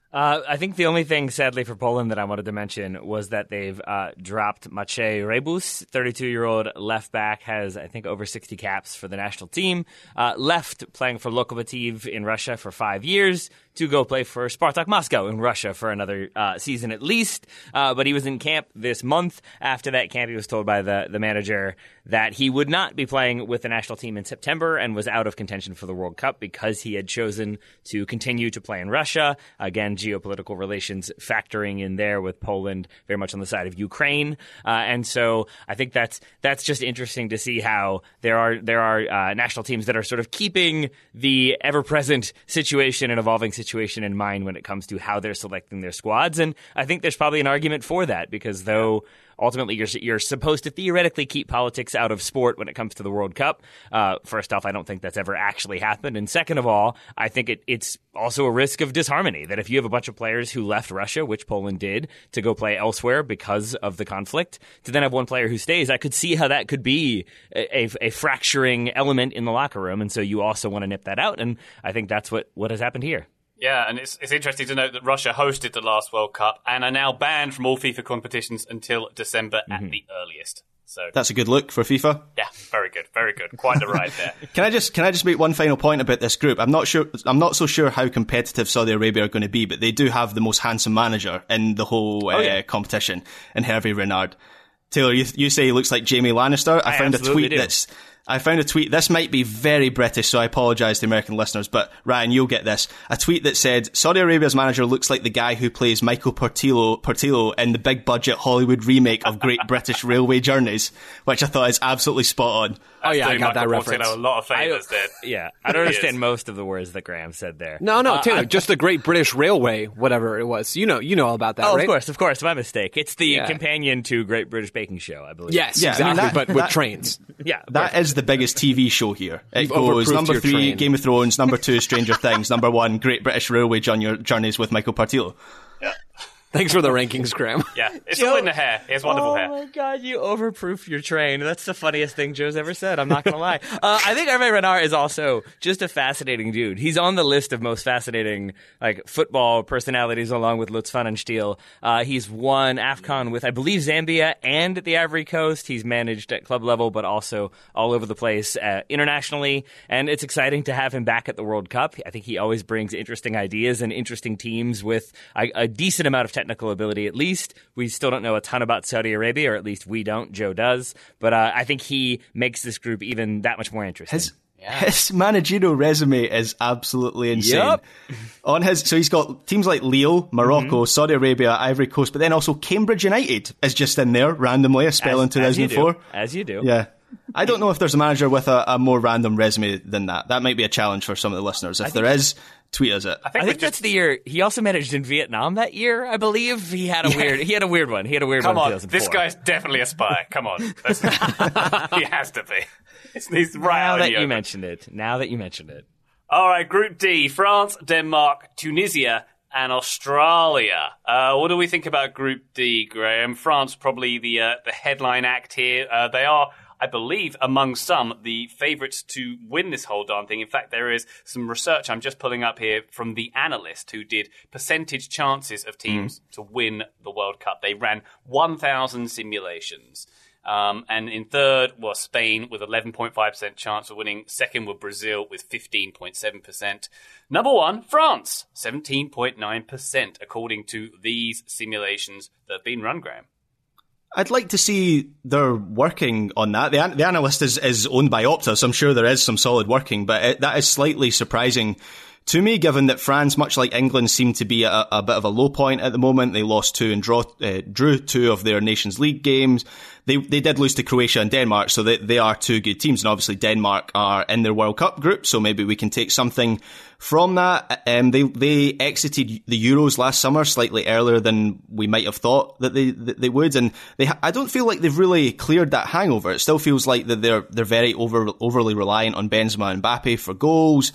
I think the only thing, sadly, for Poland that I wanted to mention was that they've dropped Maciej Rebus, 32-year-old left back, has, I think, over 60 caps for the national team. Left playing for Lokomotiv in Russia for 5 years to go play for Spartak Moscow in Russia for another season at least. But he was in camp this month. After that camp, he was told by the manager that he would not be playing with the national team in September and was out of contention for the World Cup because he had chosen to continue to play in Russia. Again, geopolitical relations factoring in there with Poland very much on the side of Ukraine. And so I think that's just interesting to see how there are national teams that are sort of keeping the ever-present situation and evolving situation in mind when it comes to how they're selecting their squads. And I think there's probably an argument for that because though ultimately you're supposed to theoretically keep politics out of sport when it comes to the World Cup. First off, I don't think that's ever actually happened. And second of all, I think it's also a risk of disharmony that if you have a bunch of players who left Russia, which Poland did, to go play elsewhere because of the conflict, to then have one player who stays, I could see how that could be a fracturing element in the locker room. And so you also want to nip that out. And I think that's what has happened here. Yeah, and it's interesting to note that Russia hosted the last World Cup and are now banned from all FIFA competitions until December at the earliest. So that's a good look for FIFA. Yeah, very good, very good. Quite the ride there. Can I just make one final point about this group? I'm not so sure how competitive Saudi Arabia are going to be, but they do have the most handsome manager in the whole competition, in Hervé Renard. Taylor, you say he looks like Jaime Lannister. I found a tweet, this might be very British, so I apologise to American listeners, but Ryan, you'll get this. A tweet that said, Saudi Arabia's manager looks like the guy who plays Michael Portillo in the big budget Hollywood remake of Great British Railway Journeys, which I thought is absolutely spot on. I got that reference. A lot of favours there. Yeah, I don't understand most of the words that Graham said there. No, Taylor, just the Great British Railway, whatever it was. You know all about that, right? Of course, my mistake. It's the companion to Great British Baking Show, I believe. Yes, exactly, but with trains. Yeah, that is the biggest TV show here. It goes number 3, Game of Thrones, number 2, Stranger Things, number 1, Great British Railway Journeys with Michael Portillo. Yeah. Thanks for the rankings, Graham. Yeah, it's all in the hair. He has wonderful hair. Oh my God, you overproof your train. That's the funniest thing Joe's ever said. I'm not going to lie. I think Hervé Renard is also just a fascinating dude. He's on the list of most fascinating football personalities along with Lutz Pfannenstiel. He's won AFCON with, I believe, Zambia and the Ivory Coast. He's managed at club level, but also all over the place internationally. And it's exciting to have him back at the World Cup. I think he always brings interesting ideas and interesting teams with a decent amount of technical ability, at least. We still don't know a ton about Saudi Arabia, or at least we don't. Joe does. But I think he makes this group even that much more interesting. His managerial resume is absolutely insane. Yep. So he's got teams like Lille, Morocco, Saudi Arabia, Ivory Coast, but then also Cambridge United is just in there randomly, a spell in 2004. As you do. Yeah. I don't know if there's a manager with a more random resume than that. That might be a challenge for some of the listeners. If there is, tweet us it. I think that's the year. He also managed in Vietnam that year, I believe. He had a weird one. Come on, this guy's definitely a spy. Come on. He has to be. He's right now out that you mentioned it. All right, Group D, France, Denmark, Tunisia, and Australia. What do we think about Group D, Graham? France probably the headline act here. They are, I believe, among some, the favourites to win this whole darn thing. In fact, there is some research I'm just pulling up here from The Analyst, who did percentage chances of teams to win the World Cup. They ran 1,000 simulations. And in third was Spain with 11.5% chance of winning. Second was Brazil with 15.7%. Number one, France, 17.9%, according to these simulations that have been run, Graham. I'd like to see they're working on that. The Analyst is owned by Opta, so I'm sure there is some solid working, but that is slightly surprising to me, given that France, much like England, seem to be at a bit of a low point at the moment, they lost 2 and drew 2 of their Nations League games. They did lose to Croatia and Denmark, so they are 2 good teams. And obviously Denmark are in their World Cup group, so maybe we can take something from that. They exited the Euros last summer slightly earlier than we might have thought that they would, and I don't feel like they've really cleared that hangover. It still feels like that they're very overly reliant on Benzema and Mbappe for goals,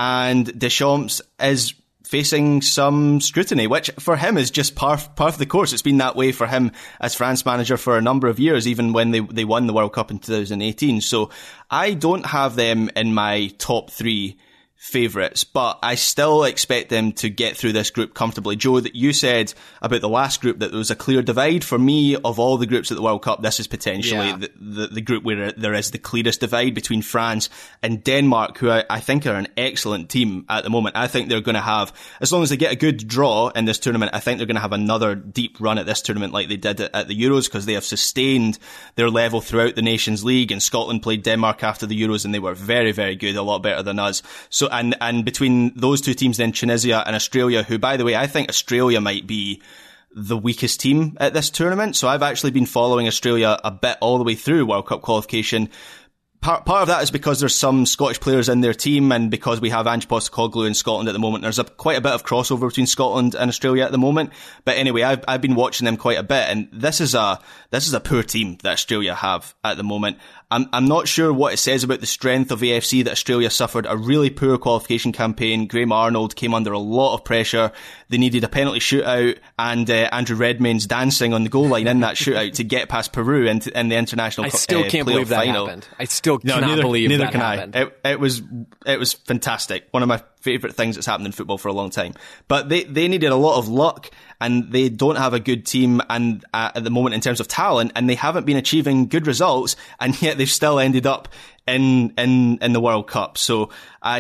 and Deschamps is facing some scrutiny, which for him is just par of the course. It's been that way for him as France manager for a number of years, even when they won the World Cup in 2018. So I don't have them in my top 3 favourites, but I still expect them to get through this group comfortably. Joe, that you said about the last group that there was a clear divide. For me, of all the groups at the World Cup, this is potentially the group where there is the clearest divide between France and Denmark, who I think are an excellent team at the moment. I think they're going to have, as long as they get a good draw in this tournament, I think they're going to have another deep run at this tournament like they did at the Euros, because they have sustained their level throughout the Nations League, and Scotland played Denmark after the Euros and they were very, very good, a lot better than us. So and between those 2 teams, then Tunisia and Australia, who, by the way, I think Australia might be the weakest team at this tournament. So I've actually been following Australia a bit all the way through World Cup qualification. Part of that is because there's some Scottish players in their team, and because we have Ange Postecoglou in Scotland at the moment. There's quite a bit of crossover between Scotland and Australia at the moment. But anyway, I've been watching them quite a bit, and this is a poor team that Australia have at the moment. I'm not sure what it says about the strength of AFC that Australia suffered a really poor qualification campaign. Graham Arnold came under a lot of pressure. They needed a penalty shootout, and Andrew Redmayne's dancing on the goal line in that shootout to get past Peru in the international. I still can't believe that final. happened. I still cannot believe that happened. It was fantastic. One of my favourite things that's happened in football for a long time. But they needed a lot of luck, and they don't have a good team and at the moment in terms of talent, and they haven't been achieving good results, and yet they've still ended up in the World Cup. So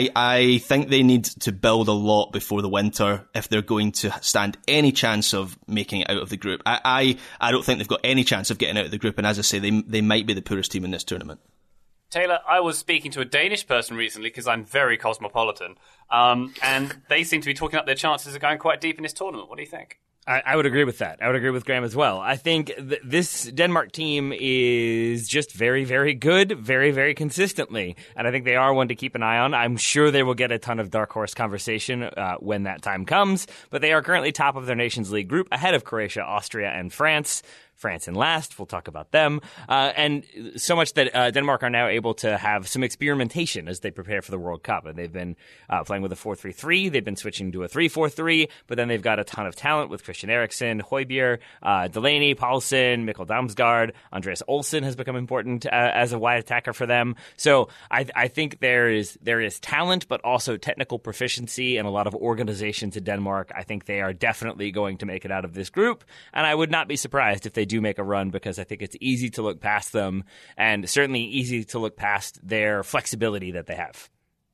I think they need to build a lot before the winter if they're going to stand any chance of making it out of the group. I don't think they've got any chance of getting out of the group, and as I say, they might be the poorest team in this tournament. Taylor, I was speaking to a Danish person recently because I'm very cosmopolitan, and they seem to be talking up their chances of going quite deep in this tournament. What do you think? I would agree with that. I would agree with Graham as well. I think this Denmark team is just very, very good, very, very consistently. And I think they are one to keep an eye on. I'm sure they will get a ton of dark horse conversation when that time comes. But they are currently top of their Nations League group, ahead of Croatia, Austria, and France. France in last. We'll talk about them. And so much that Denmark are now able to have some experimentation as they prepare for the World Cup. And they've been playing with a 4-3-3. They've been switching to a 3-4-3. But then they've got a ton of talent with Christian Eriksen, Højbjerg, Delaney, Paulsen, Mikkel Damsgaard. Andreas Olsen has become important as a wide attacker for them. So I think there is talent, but also technical proficiency and a lot of organization to Denmark. I think they are definitely going to make it out of this group. And I would not be surprised if they do make a run, because I think it's easy to look past them, and certainly easy to look past their flexibility that they have.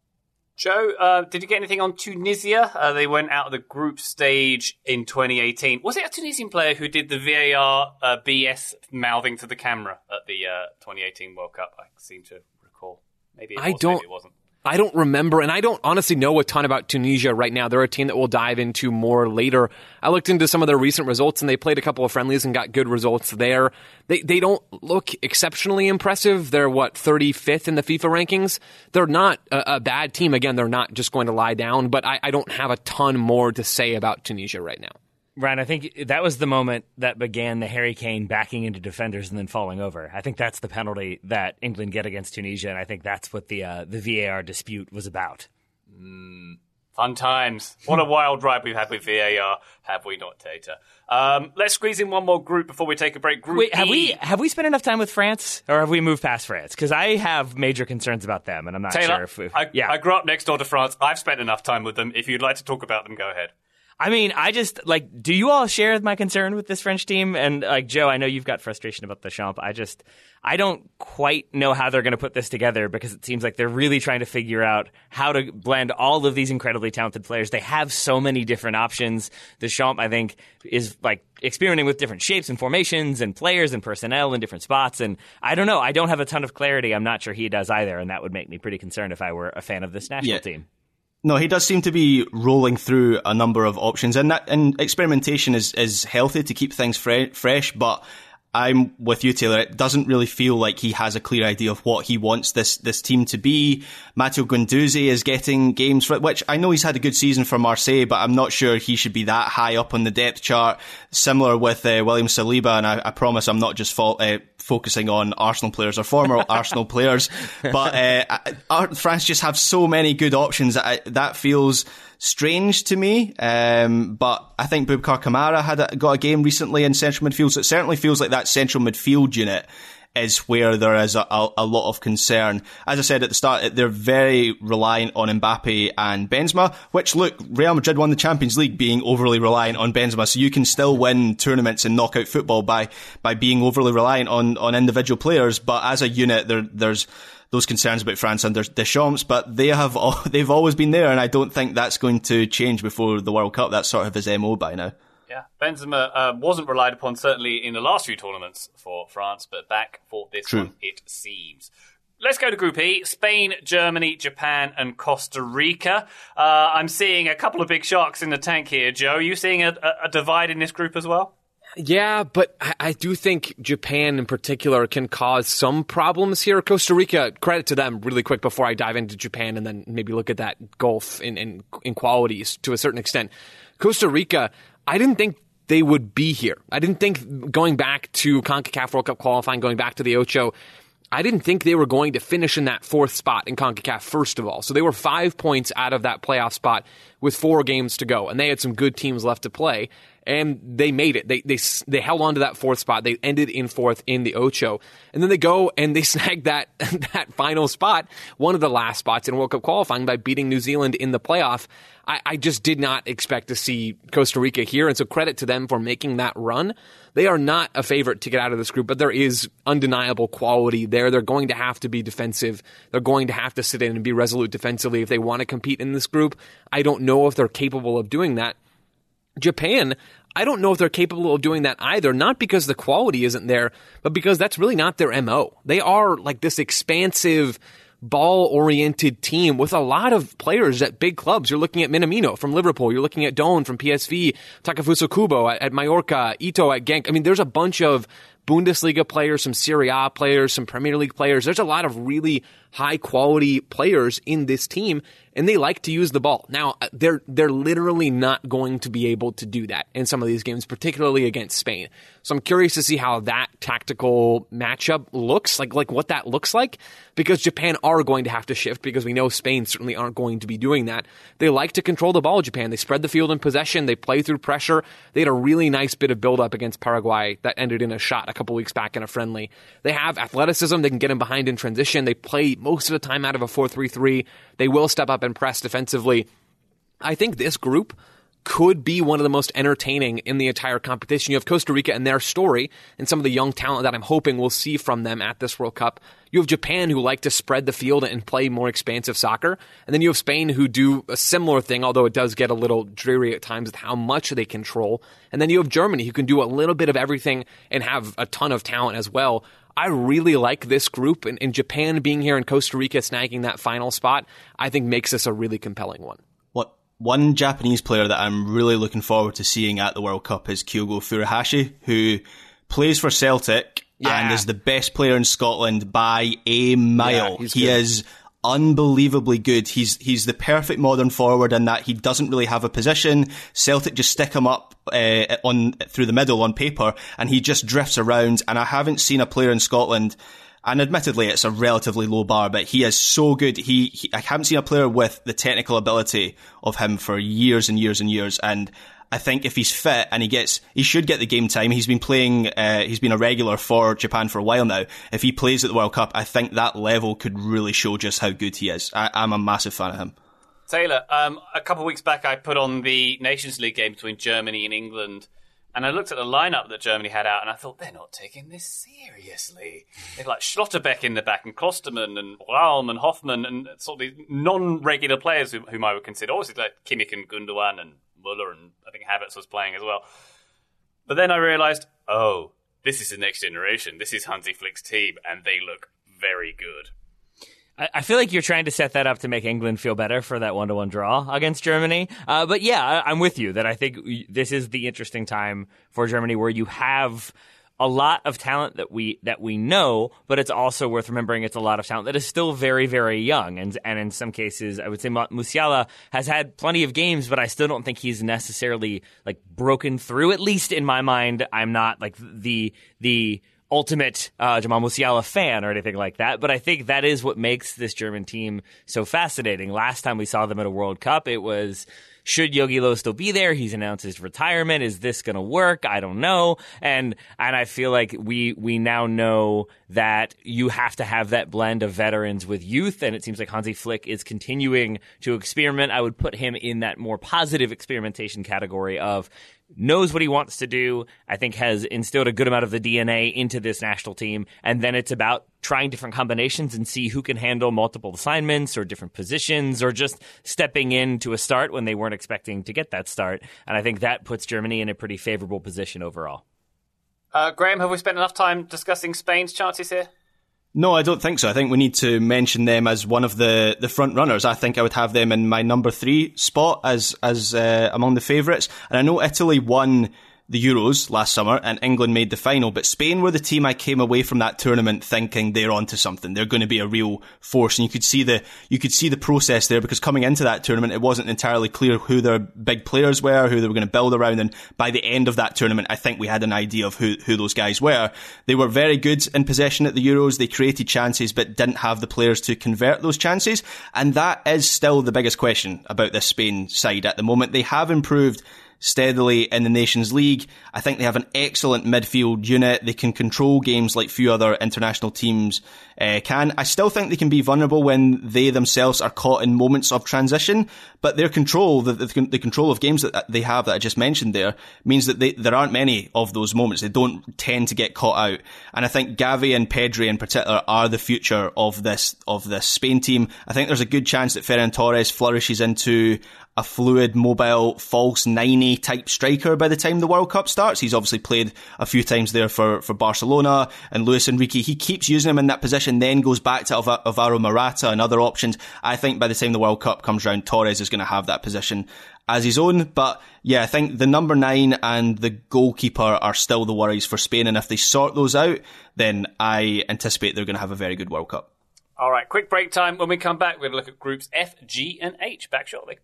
Joe, did you get anything on Tunisia? They went out of the group stage in 2018. Was it a Tunisian player who did the VAR BS mouthing to the camera at the 2018 World Cup? I seem to recall. Maybe maybe it wasn't. I don't remember, and I don't honestly know a ton about Tunisia right now. They're a team that we'll dive into more later. I looked into some of their recent results, and they played a couple of friendlies and got good results there. They don't look exceptionally impressive. They're, 35th in the FIFA rankings? They're not a bad team. Again, they're not just going to lie down, but I don't have a ton more to say about Tunisia right now. Ryan, I think that was the moment that began the Harry Kane backing into defenders and then falling over. I think that's the penalty that England get against Tunisia, and I think that's what the VAR dispute was about. Fun times. What a wild ride we've had with VAR, have we not, Tater? Let's squeeze in one more group before we take a break. Group E. Have we spent enough time with France, or have we moved past France? Because I have major concerns about them, and I'm not Taylor, sure if I grew up next door to France. I've spent enough time with them. If you'd like to talk about them, go ahead. I mean, do you all share my concern with this French team? And Joe, I know you've got frustration about the Champ. I don't quite know how they're going to put this together, because it seems like they're really trying to figure out how to blend all of these incredibly talented players. They have so many different options. The Champ, I think, is experimenting with different shapes and formations and players and personnel in different spots. And I don't know. I don't have a ton of clarity. I'm not sure he does either. And that would make me pretty concerned if I were a fan of this national team. No, he does seem to be rolling through a number of options, and experimentation is healthy to keep things fresh, but I'm with you, Taylor. It doesn't really feel like he has a clear idea of what he wants this team to be. Matteo Guendouzi is getting games for it, which I know he's had a good season for Marseille, but I'm not sure he should be that high up on the depth chart. Similar with William Saliba, and I promise I'm not just focusing on Arsenal players or former Arsenal players, but France just have so many good options that feels strange to me. But I think Boubacar Kamara got a game recently in central midfield, so it certainly feels like that central midfield unit is where there is a lot of concern. As I said at the start, they're very reliant on Mbappe and Benzema, which, look, Real Madrid won the Champions League being overly reliant on Benzema, so you can still win tournaments in knockout football by being overly reliant on individual players. But as a unit, there's those concerns about France under Deschamps, but they've always been there, and I don't think that's going to change before the World Cup. That's sort of his MO by now. Yeah, Benzema wasn't relied upon certainly in the last few tournaments for France, but back for this one it seems. Let's go to Group E. Spain, Germany, Japan and Costa Rica. I'm seeing a couple of big sharks in the tank here, Joe. Are you seeing a divide in this group as well? Yeah, but I do think Japan in particular can cause some problems here. Costa Rica, credit to them really quick before I dive into Japan and then maybe look at that gulf in qualities to a certain extent. Costa Rica, I didn't think they would be here. I didn't think going back to CONCACAF World Cup qualifying, going back to the Ocho, I didn't think they were going to finish in that fourth spot in CONCACAF, first of all. So they were 5 points out of that playoff spot with 4 games to go, and they had some good teams left to play, and they made it. They held on to that fourth spot. They ended in fourth in the Ocho, and then they go and they snag that final spot, one of the last spots in World Cup qualifying, by beating New Zealand in the playoff. I just did not expect to see Costa Rica here, and so credit to them for making that run. They are not a favorite to get out of this group, but there is undeniable quality there. They're going to have to be defensive. They're going to have to sit in and be resolute defensively if they want to compete in this group. I don't know if they're capable of doing that. Japan, I don't know if they're capable of doing that either, not because the quality isn't there, but because that's really not their MO. They are like this expansive, ball-oriented team with a lot of players at big clubs. You're looking at Minamino from Liverpool. You're looking at Don from PSV, Takefusa Kubo at Mallorca, Ito at Genk. I mean, there's a bunch of Bundesliga players, some Serie A players, some Premier League players. There's a lot of really high-quality players in this team, and they like to use the ball. Now, they're literally not going to be able to do that in some of these games, particularly against Spain. So I'm curious to see how that tactical matchup looks, like what that looks like, because Japan are going to have to shift, because we know Spain certainly aren't going to be doing that. They like to control the ball, Japan. They spread the field in possession. They play through pressure. They had a really nice bit of build-up against Paraguay that ended in a shot a couple weeks back in a friendly. They have athleticism. They can get in behind in transition. They play most of the time out of a 4-3-3. They will step up and press defensively. I think this group could be one of the most entertaining in the entire competition. You have Costa Rica and their story and some of the young talent that I'm hoping we'll see from them at this World Cup. You have Japan, who like to spread the field and play more expansive soccer. And then you have Spain, who do a similar thing, although it does get a little dreary at times with how much they control. And then you have Germany, who can do a little bit of everything and have a ton of talent as well. I really like this group, and Japan being here and Costa Rica snagging that final spot, I think makes this a really compelling one. One Japanese player that I'm really looking forward to seeing at the World Cup is Kyogo Furuhashi, who plays for Celtic and is the best player in Scotland by a mile. Yeah, he is unbelievably good. He's the perfect modern forward in that he doesn't really have a position. Celtic just stick him up through the middle on paper, and he just drifts around. And I haven't seen a player in Scotland, and admittedly it's a relatively low bar, but he is so good. I haven't seen a player with the technical ability of him for years and years and years. And I think if he's fit and he should get the game time. He's been playing, he's been a regular for Japan for a while now. If he plays at the World Cup, I think that level could really show just how good he is. I'm a massive fan of him. Taylor, a couple of weeks back I put on the Nations League game between Germany and England, and I looked at the lineup that Germany had out, and I thought, they're not taking this seriously. They've like Schlotterbeck in the back, and Klosterman, and Raum, and Hoffmann, and sort of these non-regular players whom I would consider. Obviously, like Kimmich and Gundogan, and Muller, and I think Havertz was playing as well. But then I realised, this is the next generation. This is Hansi Flick's team, and they look very good. I feel like you're trying to set that up to make England feel better for that 1-1 draw against Germany. But yeah, I'm with you that I think this is the interesting time for Germany where you have a lot of talent that we know, but it's also worth remembering it's a lot of talent that is still very, very young. And in some cases, I would say Musiala has had plenty of games, but I still don't think he's necessarily like broken through. At least in my mind, I'm not like the ultimate Jamal Musiala fan or anything like that, but I think that is what makes this German team so fascinating. Last time we saw them at a World Cup, it was, should Jogi Löw still be there? He's announced his retirement. Is this going to work? I don't know. And I feel like we now know that you have to have that blend of veterans with youth, and it seems like Hansi Flick is continuing to experiment. I would put him in that more positive experimentation category of knows what he wants to do, I think has instilled a good amount of the DNA into this national team, and then it's about trying different combinations and see who can handle multiple assignments or different positions or just stepping into a start when they weren't expecting to get that start. And I think that puts Germany in a pretty favorable position overall. Graham, have we spent enough time discussing Spain's chances here? No, I don't think so. I think we need to mention them as one of the front runners. I think I would have them in my number 3 spot as among the favourites. And I know Italy won the Euros last summer and England made the final, but Spain were the team I came away from that tournament thinking they're onto something. They're going to be a real force, and you could see the process there, because coming into that tournament it wasn't entirely clear who their big players were, who they were going to build around, and by the end of that tournament I think we had an idea of who those guys were. They were very good in possession at the Euros, they created chances but didn't have the players to convert those chances, and that is still the biggest question about this Spain side at the moment. They have improved steadily in the Nations League. I think they have an excellent midfield unit. They can control games like few other international teams can. I still think they can be vulnerable when they themselves are caught in moments of transition, but their control, the control of games that they have that I just mentioned there, means that there aren't many of those moments. They don't tend to get caught out. And I think Gavi and Pedri in particular are the future of this Spain team. I think there's a good chance that Ferran Torres flourishes into a fluid, mobile, false 90 type striker by the time the World Cup starts. He's obviously played a few times there for Barcelona, and Luis Enrique, he keeps using him in that position, then goes back to Alvaro Morata and other options. I think by the time the World Cup comes round, Torres is going to have that position as his own. But yeah, I think the number 9 and the goalkeeper are still the worries for Spain, and if they sort those out, then I anticipate they're going to have a very good World Cup. All right, quick break time. When we come back, we're going to look at groups F, G and H. Back shortly.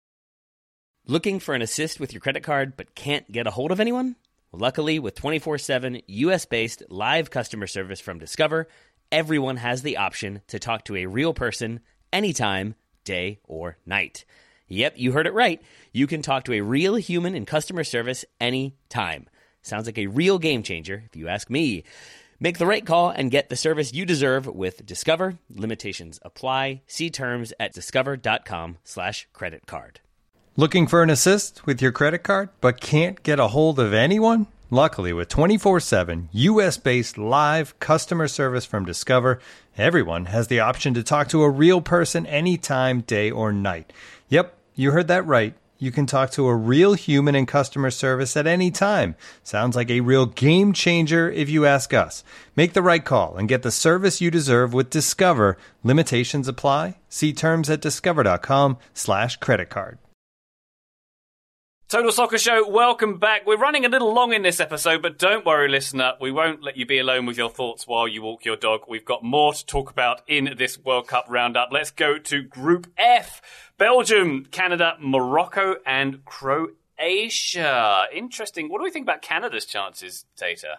Looking for an assist with your credit card but can't get a hold of anyone? Luckily, with 24/7 US-based live customer service from Discover, everyone has the option to talk to a real person anytime, day or night. Yep, you heard it right. You can talk to a real human in customer service anytime. Sounds like a real game changer, if you ask me. Make the right call and get the service you deserve with Discover. Limitations apply. See terms at discover.com/creditcard. Looking for an assist with your credit card but can't get a hold of anyone? Luckily, with 24/7 US-based live customer service from Discover, everyone has the option to talk to a real person anytime, day or night. Yep, you heard that right. You can talk to a real human in customer service at any time. Sounds like a real game changer if you ask us. Make the right call and get the service you deserve with Discover. Limitations apply. See terms at discover.com/creditcard. Total Soccer Show, welcome back. We're running a little long in this episode, but don't worry, listener. We won't let you be alone with your thoughts while you walk your dog. We've got more to talk about in this World Cup roundup. Let's go to Group F. Belgium, Canada, Morocco, and Croatia. Interesting. What do we think about Canada's chances, Tata?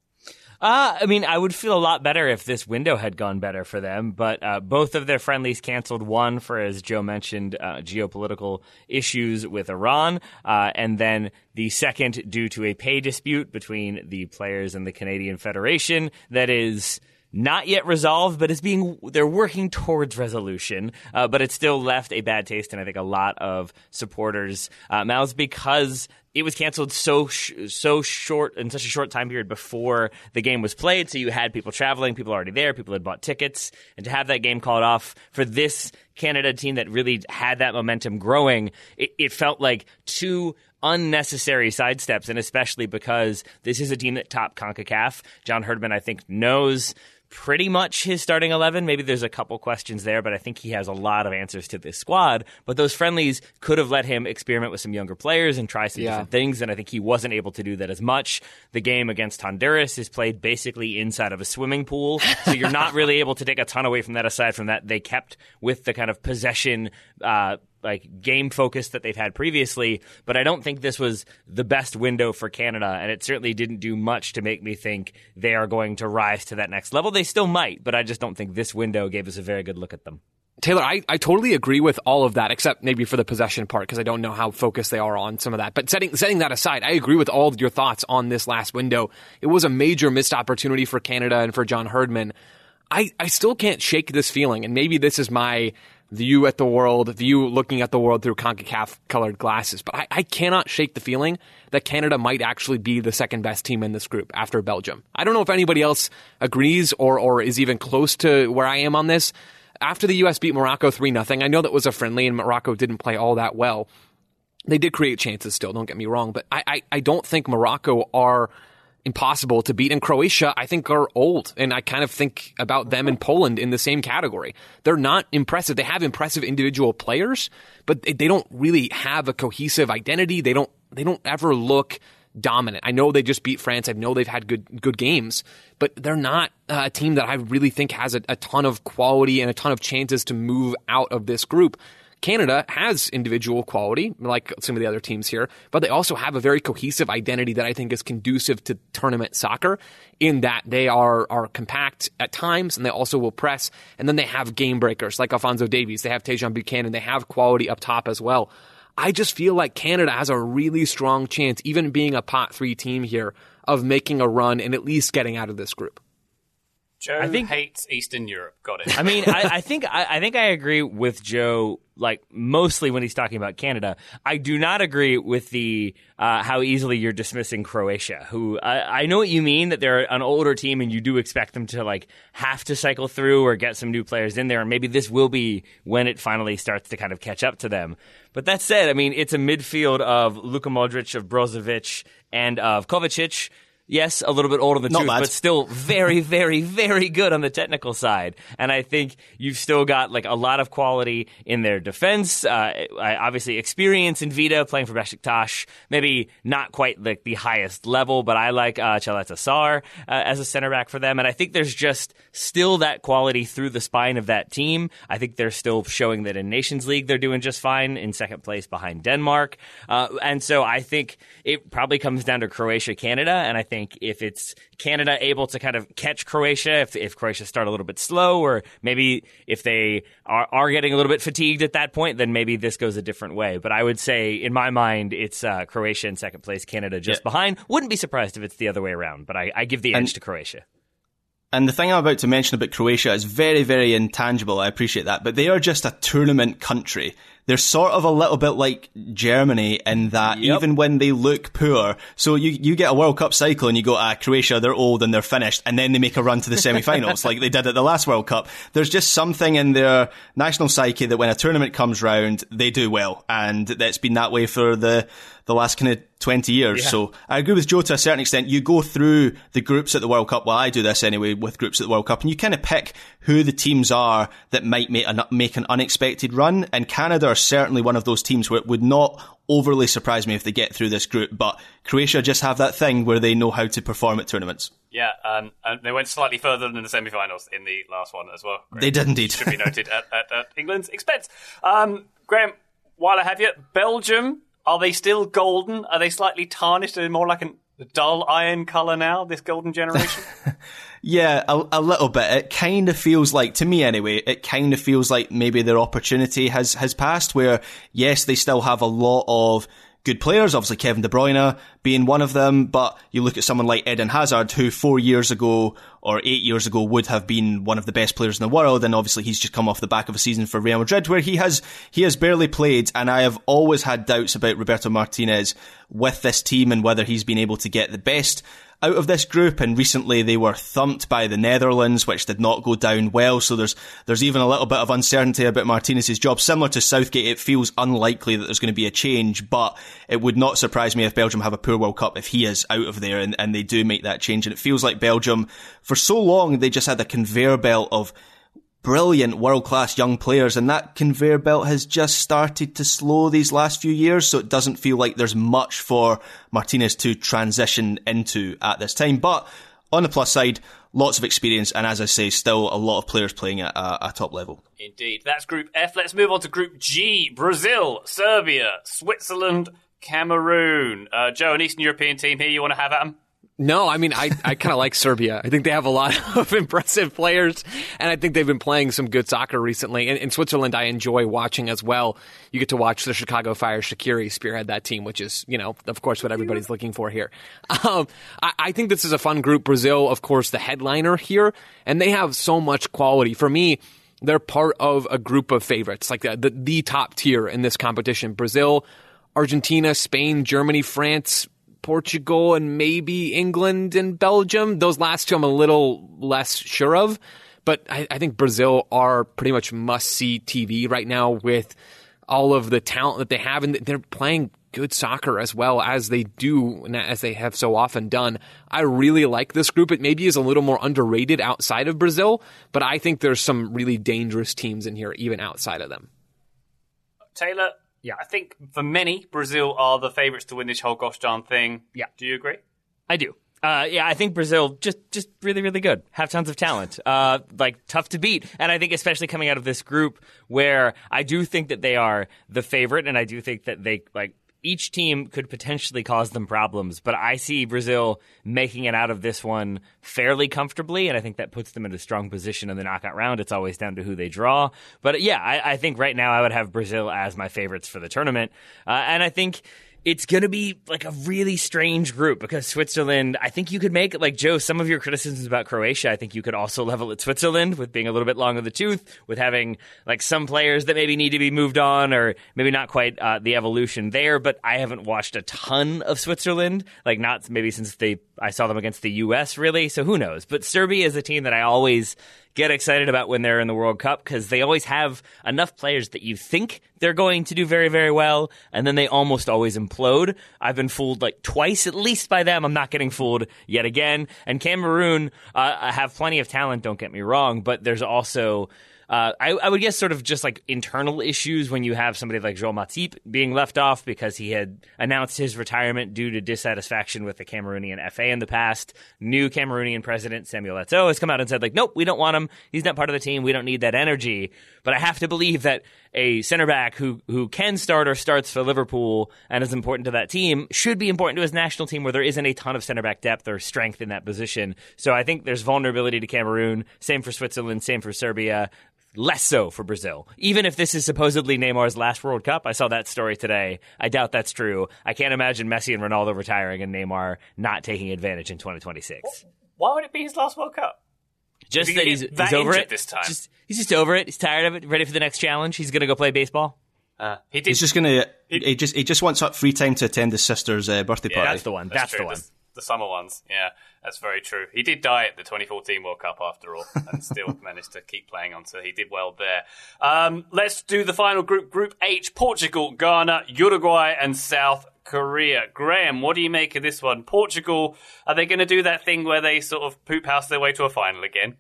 I mean, I would feel a lot better if this window had gone better for them, but both of their friendlies canceled. One for, as Joe mentioned, geopolitical issues with Iran, and then the second due to a pay dispute between the players and the Canadian Federation that is not yet resolved, but they're working towards resolution. But it still left a bad taste in, I think, a lot of supporters' mouths because it was canceled so short in such a short time period before the game was played. So you had people traveling, people already there, people had bought tickets, and to have that game called off for this Canada team that really had that momentum growing, it felt like two unnecessary sidesteps, and especially because this is a team that topped CONCACAF. John Herdman, I think, knows pretty much his starting 11. Maybe there's a couple questions there, but I think he has a lot of answers to this squad. But those friendlies could have let him experiment with some younger players and try some different things, and I think he wasn't able to do that as much. The game against Honduras is played basically inside of a swimming pool, so you're not really able to take a ton away from that. Aside from that, they kept with the kind of possession game focus that they've had previously, but I don't think this was the best window for Canada, and it certainly didn't do much to make me think they are going to rise to that next level. They still might, but I just don't think this window gave us a very good look at them. Taylor, I totally agree with all of that, except maybe for the possession part, because I don't know how focused they are on some of that. But setting that aside, I agree with all of your thoughts on this last window. It was a major missed opportunity for Canada and for John Herdman. I still can't shake this feeling, and maybe this is my view looking at the world through CONCACAF-colored glasses. But I cannot shake the feeling that Canada might actually be the second-best team in this group after Belgium. I don't know if anybody else agrees or is even close to where I am on this. After the U.S. beat Morocco 3-0, I know that was a friendly and Morocco didn't play all that well. They did create chances still, don't get me wrong, but I don't think Morocco are impossible to beat, and Croatia, I think, are old, and I kind of think about them and Poland in the same category. They're not impressive. They have impressive individual players, but they don't really have a cohesive identity. They don't ever look dominant. I know they just beat France. I know they've had good games, but they're not a team that I really think has a ton of quality and a ton of chances to move out of this group. Canada has individual quality, like some of the other teams here, but they also have a very cohesive identity that I think is conducive to tournament soccer, in that they are compact at times, and they also will press, and then they have game breakers like Alphonso Davies, they have Tejan Buchanan, they have quality up top as well. I just feel like Canada has a really strong chance, even being a pot 3 team here, of making a run and at least getting out of this group. Joe hates Eastern Europe. Got it. I mean, I think I agree with Joe, like, mostly when he's talking about Canada. I do not agree with the how easily you're dismissing Croatia, who I know what you mean, that they're an older team and you do expect them to like have to cycle through or get some new players in there, and maybe this will be when it finally starts to kind of catch up to them. But that said, I mean, it's a midfield of Luka Modric, of Brozovic, and of Kovacic. Yes, a little bit older than tooth, but still very, very, very good on the technical side. And I think you've still got like a lot of quality in their defense. Obviously, experience in Vida playing for Besiktas, maybe not quite like the highest level, but I like Chaleta Sarr as a center back for them. And I think there's just still that quality through the spine of that team. I think they're still showing that in Nations League they're doing just fine, in second place behind Denmark. And so I think it probably comes down to Croatia, Canada, and I think if it's Canada able to kind of catch Croatia, if Croatia start a little bit slow, or maybe if they are getting a little bit fatigued at that point, then maybe this goes a different way. But I would say, in my mind, it's Croatia in second place, Canada just behind. Wouldn't be surprised if it's the other way around, but I give the edge to Croatia. And the thing I'm about to mention about Croatia is very, very intangible. I appreciate that. But they are just a tournament country. They're sort of a little bit like Germany in that even when they look poor, so you get a World Cup cycle and you go, Croatia, they're old and they're finished, and then they make a run to the semi-finals like they did at the last World Cup. There's just something in their national psyche that when a tournament comes round, they do well. And that's been that way for the last kind of 20 years. Yeah. So I agree with Joe to a certain extent. You go through the groups at the World Cup, well, I do this anyway with groups at the World Cup, and you kind of pick who the teams are that might make an unexpected run, and Canada are certainly one of those teams where it would not overly surprise me if they get through this group, but Croatia just have that thing where they know how to perform at tournaments. Yeah, and they went slightly further than the semi-finals in the last one as well. They did indeed. Should be noted at England's expense. Graham, while I have you, Belgium, are they still golden? Are they slightly tarnished? Are they more like a dull iron colour now, this golden generation? Yeah, a little bit. It kind of feels like, to me anyway, it kind of feels like maybe their opportunity has passed, where, yes, they still have a lot of good players, obviously Kevin De Bruyne being one of them, but you look at someone like Eden Hazard, who 4 years ago or 8 years ago would have been one of the best players in the world, and obviously he's just come off the back of a season for Real Madrid where he has barely played, and I have always had doubts about Roberto Martinez with this team and whether he's been able to get the best out of this group. And recently they were thumped by the Netherlands, which did not go down well, so there's even a little bit of uncertainty about Martinez's job. Similar to Southgate, it feels unlikely that there's going to be a change, but it would not surprise me if Belgium have a poor Tour World Cup if he is out of there and they do make that change. And it feels like Belgium, for so long, they just had a conveyor belt of brilliant world-class young players, and that conveyor belt has just started to slow these last few years, so it doesn't feel like there's much for Martinez to transition into at this time. But on the plus side, lots of experience, and as I say, still a lot of players playing at a top level. Indeed. That's Group F. Let's move on to Group G. Brazil, Serbia, Switzerland, Cameroon. Joe, an Eastern European team here you want to have at them? No, I mean, I kind of like Serbia. I think they have a lot of impressive players, and I think they've been playing some good soccer recently. In Switzerland, I enjoy watching as well. You get to watch the Chicago Fire Shaqiri spearhead that team, which is, of course, what everybody's looking for here. I think this is a fun group. Brazil, of course, the headliner here, and they have so much quality. For me, they're part of a group of favorites, like the top tier in this competition. Brazil, Argentina, Spain, Germany, France, Portugal, and maybe England and Belgium. Those last two I'm a little less sure of, but I think Brazil are pretty much must-see TV right now with all of the talent that they have, and they're playing good soccer as well as they do, as they have so often done. I really like this group. It maybe is a little more underrated outside of Brazil, but I think there's some really dangerous teams in here, even outside of them. Taylor? Yeah, I think for many, Brazil are the favourites to win this whole gosh darn thing. Yeah. Do you agree? I do. I think Brazil just really, really good. Have tons of talent. Tough to beat. And I think especially coming out of this group where I do think that they are the favorite, and I do think that they, each team could potentially cause them problems, but I see Brazil making it out of this one fairly comfortably, and I think that puts them in a strong position in the knockout round. It's always down to who they draw. But yeah, I think right now I would have Brazil as my favorites for the tournament. And I think it's going to be a really strange group because Switzerland, I think you could make it Joe, some of your criticisms about Croatia, I think you could also level at Switzerland with being a little bit long in the tooth, with having some players that maybe need to be moved on or maybe not quite the evolution there. But I haven't watched a ton of Switzerland, not maybe since I saw them against the U.S. really. So who knows? But Serbia is a team that I always get excited about when they're in the World Cup because they always have enough players that you think they're going to do very, very well, and then they almost always implode. I've been fooled twice at least by them. I'm not getting fooled yet again. And Cameroon have plenty of talent, don't get me wrong, but there's also I would guess sort of just internal issues when you have somebody like Joel Matip being left off because he had announced his retirement due to dissatisfaction with the Cameroonian FA in the past. New Cameroonian president Samuel Eto'o has come out and said nope, we don't want him. He's not part of the team. We don't need that energy. But I have to believe that a center back who can start or starts for Liverpool and is important to that team should be important to his national team where there isn't a ton of center back depth or strength in that position. So I think there's vulnerability to Cameroon. Same for Switzerland. Same for Serbia. Less so for Brazil. Even if this is supposedly Neymar's last World Cup, I saw that story today. I doubt that's true. I can't imagine Messi and Ronaldo retiring and Neymar not taking advantage in 2026. Why would it be his last World Cup? Just that he's over it this time. He's just over it. He's tired of it. Ready for the next challenge. He's going to go play baseball. He's just going to. He just wants free time to attend his sister's birthday party. That's the one. That's the one. The summer ones. Yeah, that's very true. He did die at the 2014 World Cup after all, and still managed to keep playing on, so he did well there. Let's do the final group, Group H, Portugal, Ghana, Uruguay, and South Korea. Graham, what do you make of this one? Portugal, are they going to do that thing where they sort of poop house their way to a final again?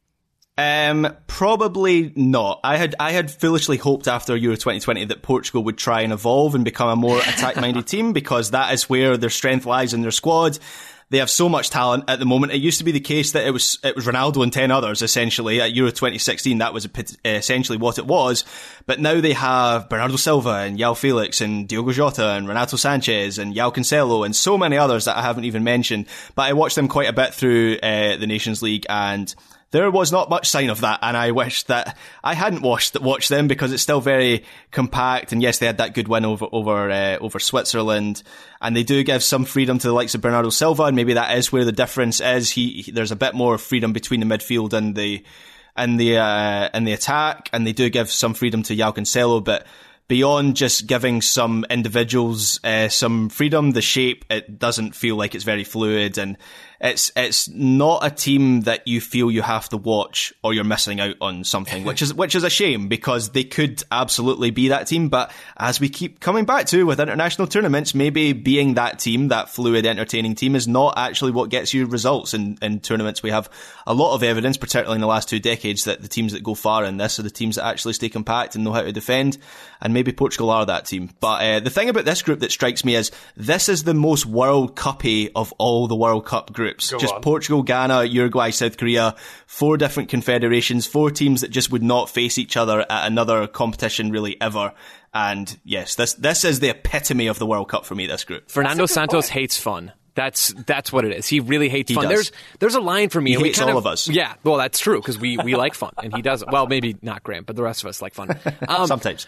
Probably not. I had foolishly hoped after Euro 2020 that Portugal would try and evolve and become a more attack-minded team because that is where their strength lies in their squad. They have so much talent at the moment. It used to be the case that it was Ronaldo and 10 others, essentially. At Euro 2016, that was essentially what it was. But now they have Bernardo Silva and João Felix and Diogo Jota and Renato Sanchez and João Cancelo and so many others that I haven't even mentioned. But I watched them quite a bit through the Nations League, and there was not much sign of that, and I wish that I hadn't watched them because it's still very compact. And yes, they had that good win over Switzerland, and they do give some freedom to the likes of Bernardo Silva, and maybe that is where the difference is. There's a bit more freedom between the midfield and the attack, and they do give some freedom to João Cancelo, but beyond just giving some individuals some freedom, the shape, it doesn't feel like it's very fluid, and It's not a team that you feel you have to watch or you're missing out on something, which is a shame because they could absolutely be that team. But as we keep coming back to with international tournaments, maybe being that team, that fluid, entertaining team, is not actually what gets you results in tournaments. We have a lot of evidence, particularly in the last 2 decades, that the teams that go far in this are the teams that actually stay compact and know how to defend. And maybe Portugal are that team. But the thing about this group that strikes me is this is the most World Cup-y of all the World Cup groups. Portugal, Ghana, Uruguay, South Korea, 4 different confederations, 4 teams that just would not face each other at another competition really ever. And yes, this is the epitome of the World Cup for me, this group. Fernando Santos hates fun. That's what it is. He really hates fun. Does. There's a line for me. He and hates all of us. Yeah, well, that's true because we like fun, and he doesn't. Well, maybe not Graham, but the rest of us like fun. Sometimes.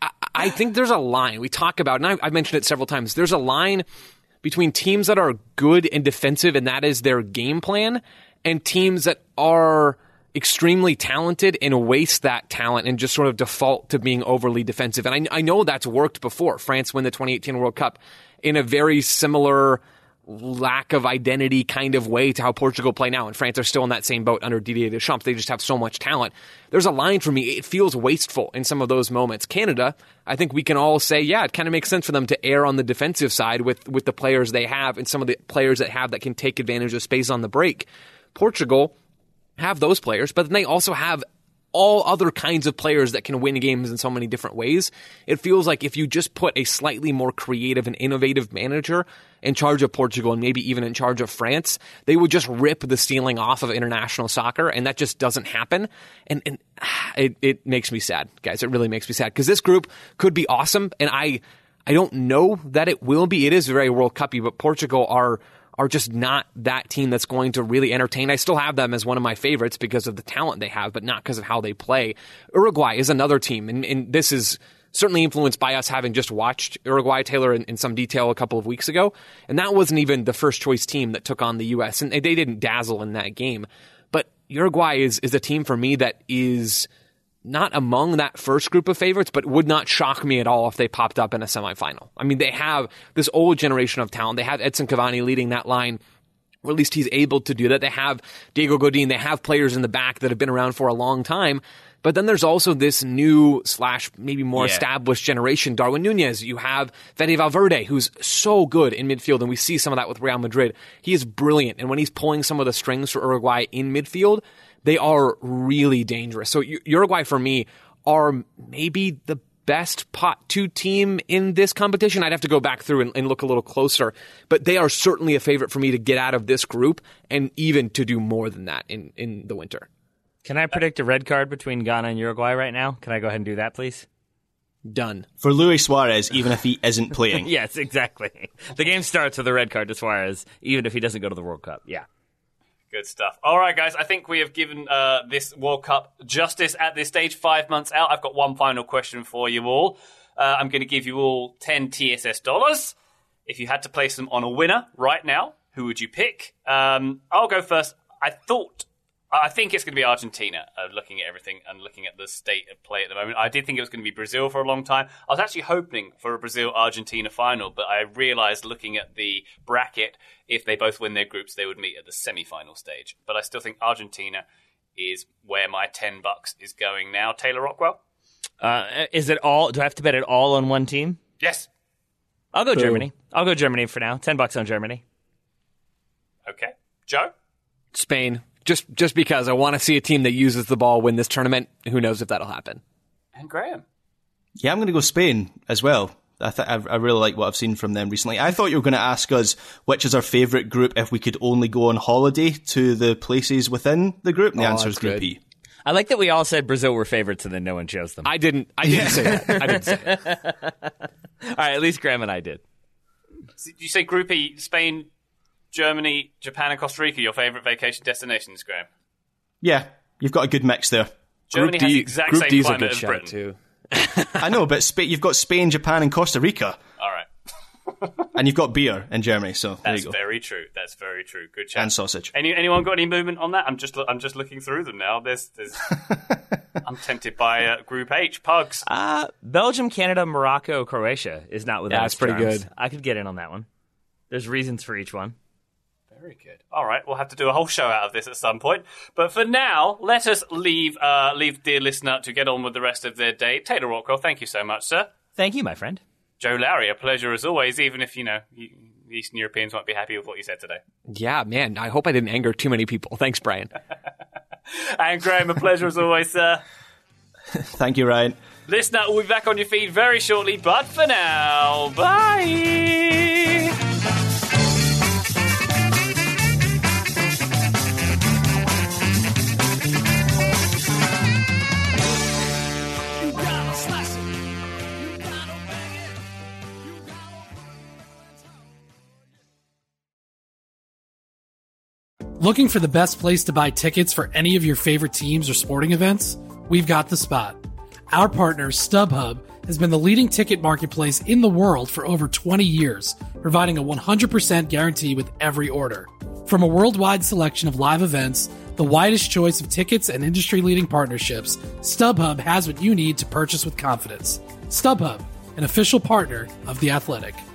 I think there's a line we talk about, and I've mentioned it several times. There's a line between teams that are good and defensive, and that is their game plan, and teams that are extremely talented and waste that talent and just sort of default to being overly defensive. And I know that's worked before. France win the 2018 World Cup in a very similar lack of identity kind of way to how Portugal play now. And France are still in that same boat under Didier Deschamps. They just have so much talent. There's a line for me. It feels wasteful in some of those moments. Canada, I think we can all say, yeah, it kind of makes sense for them to err on the defensive side with the players they have and some of the players that have that can take advantage of space on the break. Portugal have those players, but then they also have all other kinds of players that can win games in so many different ways. It feels like if you just put a slightly more creative and innovative manager in charge of Portugal and maybe even in charge of France, they would just rip the ceiling off of international soccer, and that just doesn't happen. And it makes me sad, guys. It really makes me sad because this group could be awesome, and I don't know that it will be. It is very World Cup-y, but Portugal are just not that team that's going to really entertain. I still have them as one of my favorites because of the talent they have, but not because of how they play. Uruguay is another team, and this is certainly influenced by us having just watched Uruguay, Taylor, in some detail a couple of weeks ago, and that wasn't even the first-choice team that took on the U.S., and they didn't dazzle in that game. But Uruguay is a team for me that is not among that first group of favorites, but would not shock me at all if they popped up in a semifinal. I mean, they have this old generation of talent. They have Edson Cavani leading that line, or at least he's able to do that. They have Diego Godin. They have players in the back that have been around for a long time. But then there's also this new / maybe more established generation. Darwin Nunez. You have Fede Valverde, who's so good in midfield, and we see some of that with Real Madrid. He is brilliant, and when he's pulling some of the strings for Uruguay in midfield, they are really dangerous. So Uruguay, for me, are maybe the best pot 2 team in this competition. I'd have to go back through and look a little closer. But they are certainly a favorite for me to get out of this group and even to do more than that in the winter. Can I predict a red card between Ghana and Uruguay right now? Can I go ahead and do that, please? Done. For Luis Suarez, even if he isn't playing. Yes, exactly. The game starts with a red card to Suarez, even if he doesn't go to the World Cup. Yeah. Good stuff. All right, guys, I think we have given this World Cup justice at this stage, 5 months out. I've got one final question for you all. I'm going to give you all 10 TSS dollars. If you had to place them on a winner right now, who would you pick? I'll go first. I think it's going to be Argentina, looking at everything and looking at the state of play at the moment. I did think it was going to be Brazil for a long time. I was actually hoping for a Brazil-Argentina final, but I realised looking at the bracket, if they both win their groups, they would meet at the semi-final stage. But I still think Argentina is where my $10 is going now. Taylor Rockwell? Is it all? Do I have to bet it all on one team? Yes. I'll go Germany. I'll go Germany for now. $10 on Germany. Okay. Joe? Spain. Just because I want to see a team that uses the ball win this tournament. Who knows if that'll happen. And Graham? Yeah, I'm going to go Spain as well. I really like what I've seen from them recently. I thought you were going to ask us which is our favourite group if we could only go on holiday to the places within the group. And the answer is Group E. I like that we all said Brazil were favorites and then no one chose them. I didn't say that. I didn't say it. All right, at least Graham and I did. Did you say Group E, Spain, Germany, Japan, and Costa Rica, your favourite vacation destinations, Graham? Yeah, you've got a good mix there. Germany has the exact Group same D's climate a good as shot Britain. too. I know, but you've got Spain, Japan, and Costa Rica. All right. And you've got beer in Germany, so there you That's go. very true. That's very true. Good chat. And sausage. Anyone got any movement on that? I'm just looking through them now. There's I'm tempted by Group H. Pugs. Belgium, Canada, Morocco, Croatia is not without That's its pretty charms. good. I could get in on that one. There's reasons for each one. Very good. All right, we'll have to do a whole show out of this at some point. But for now, let us leave dear listener to get on with the rest of their day. Taylor Rockwell, thank you so much, sir. Thank you, my friend. Joe Lowry, a pleasure as always, even if, Eastern Europeans won't be happy with what you said today. Yeah, man, I hope I didn't anger too many people. Thanks, Brian. And Graham, a pleasure as always, sir. Thank you, Ryan. Listener, we'll be back on your feed very shortly, but for now, bye! Looking for the best place to buy tickets for any of your favorite teams or sporting events? We've got the spot. Our partner, StubHub, has been the leading ticket marketplace in the world for over 20 years, providing a 100% guarantee with every order. From a worldwide selection of live events, the widest choice of tickets and industry-leading partnerships, StubHub has what you need to purchase with confidence. StubHub, an official partner of The Athletic.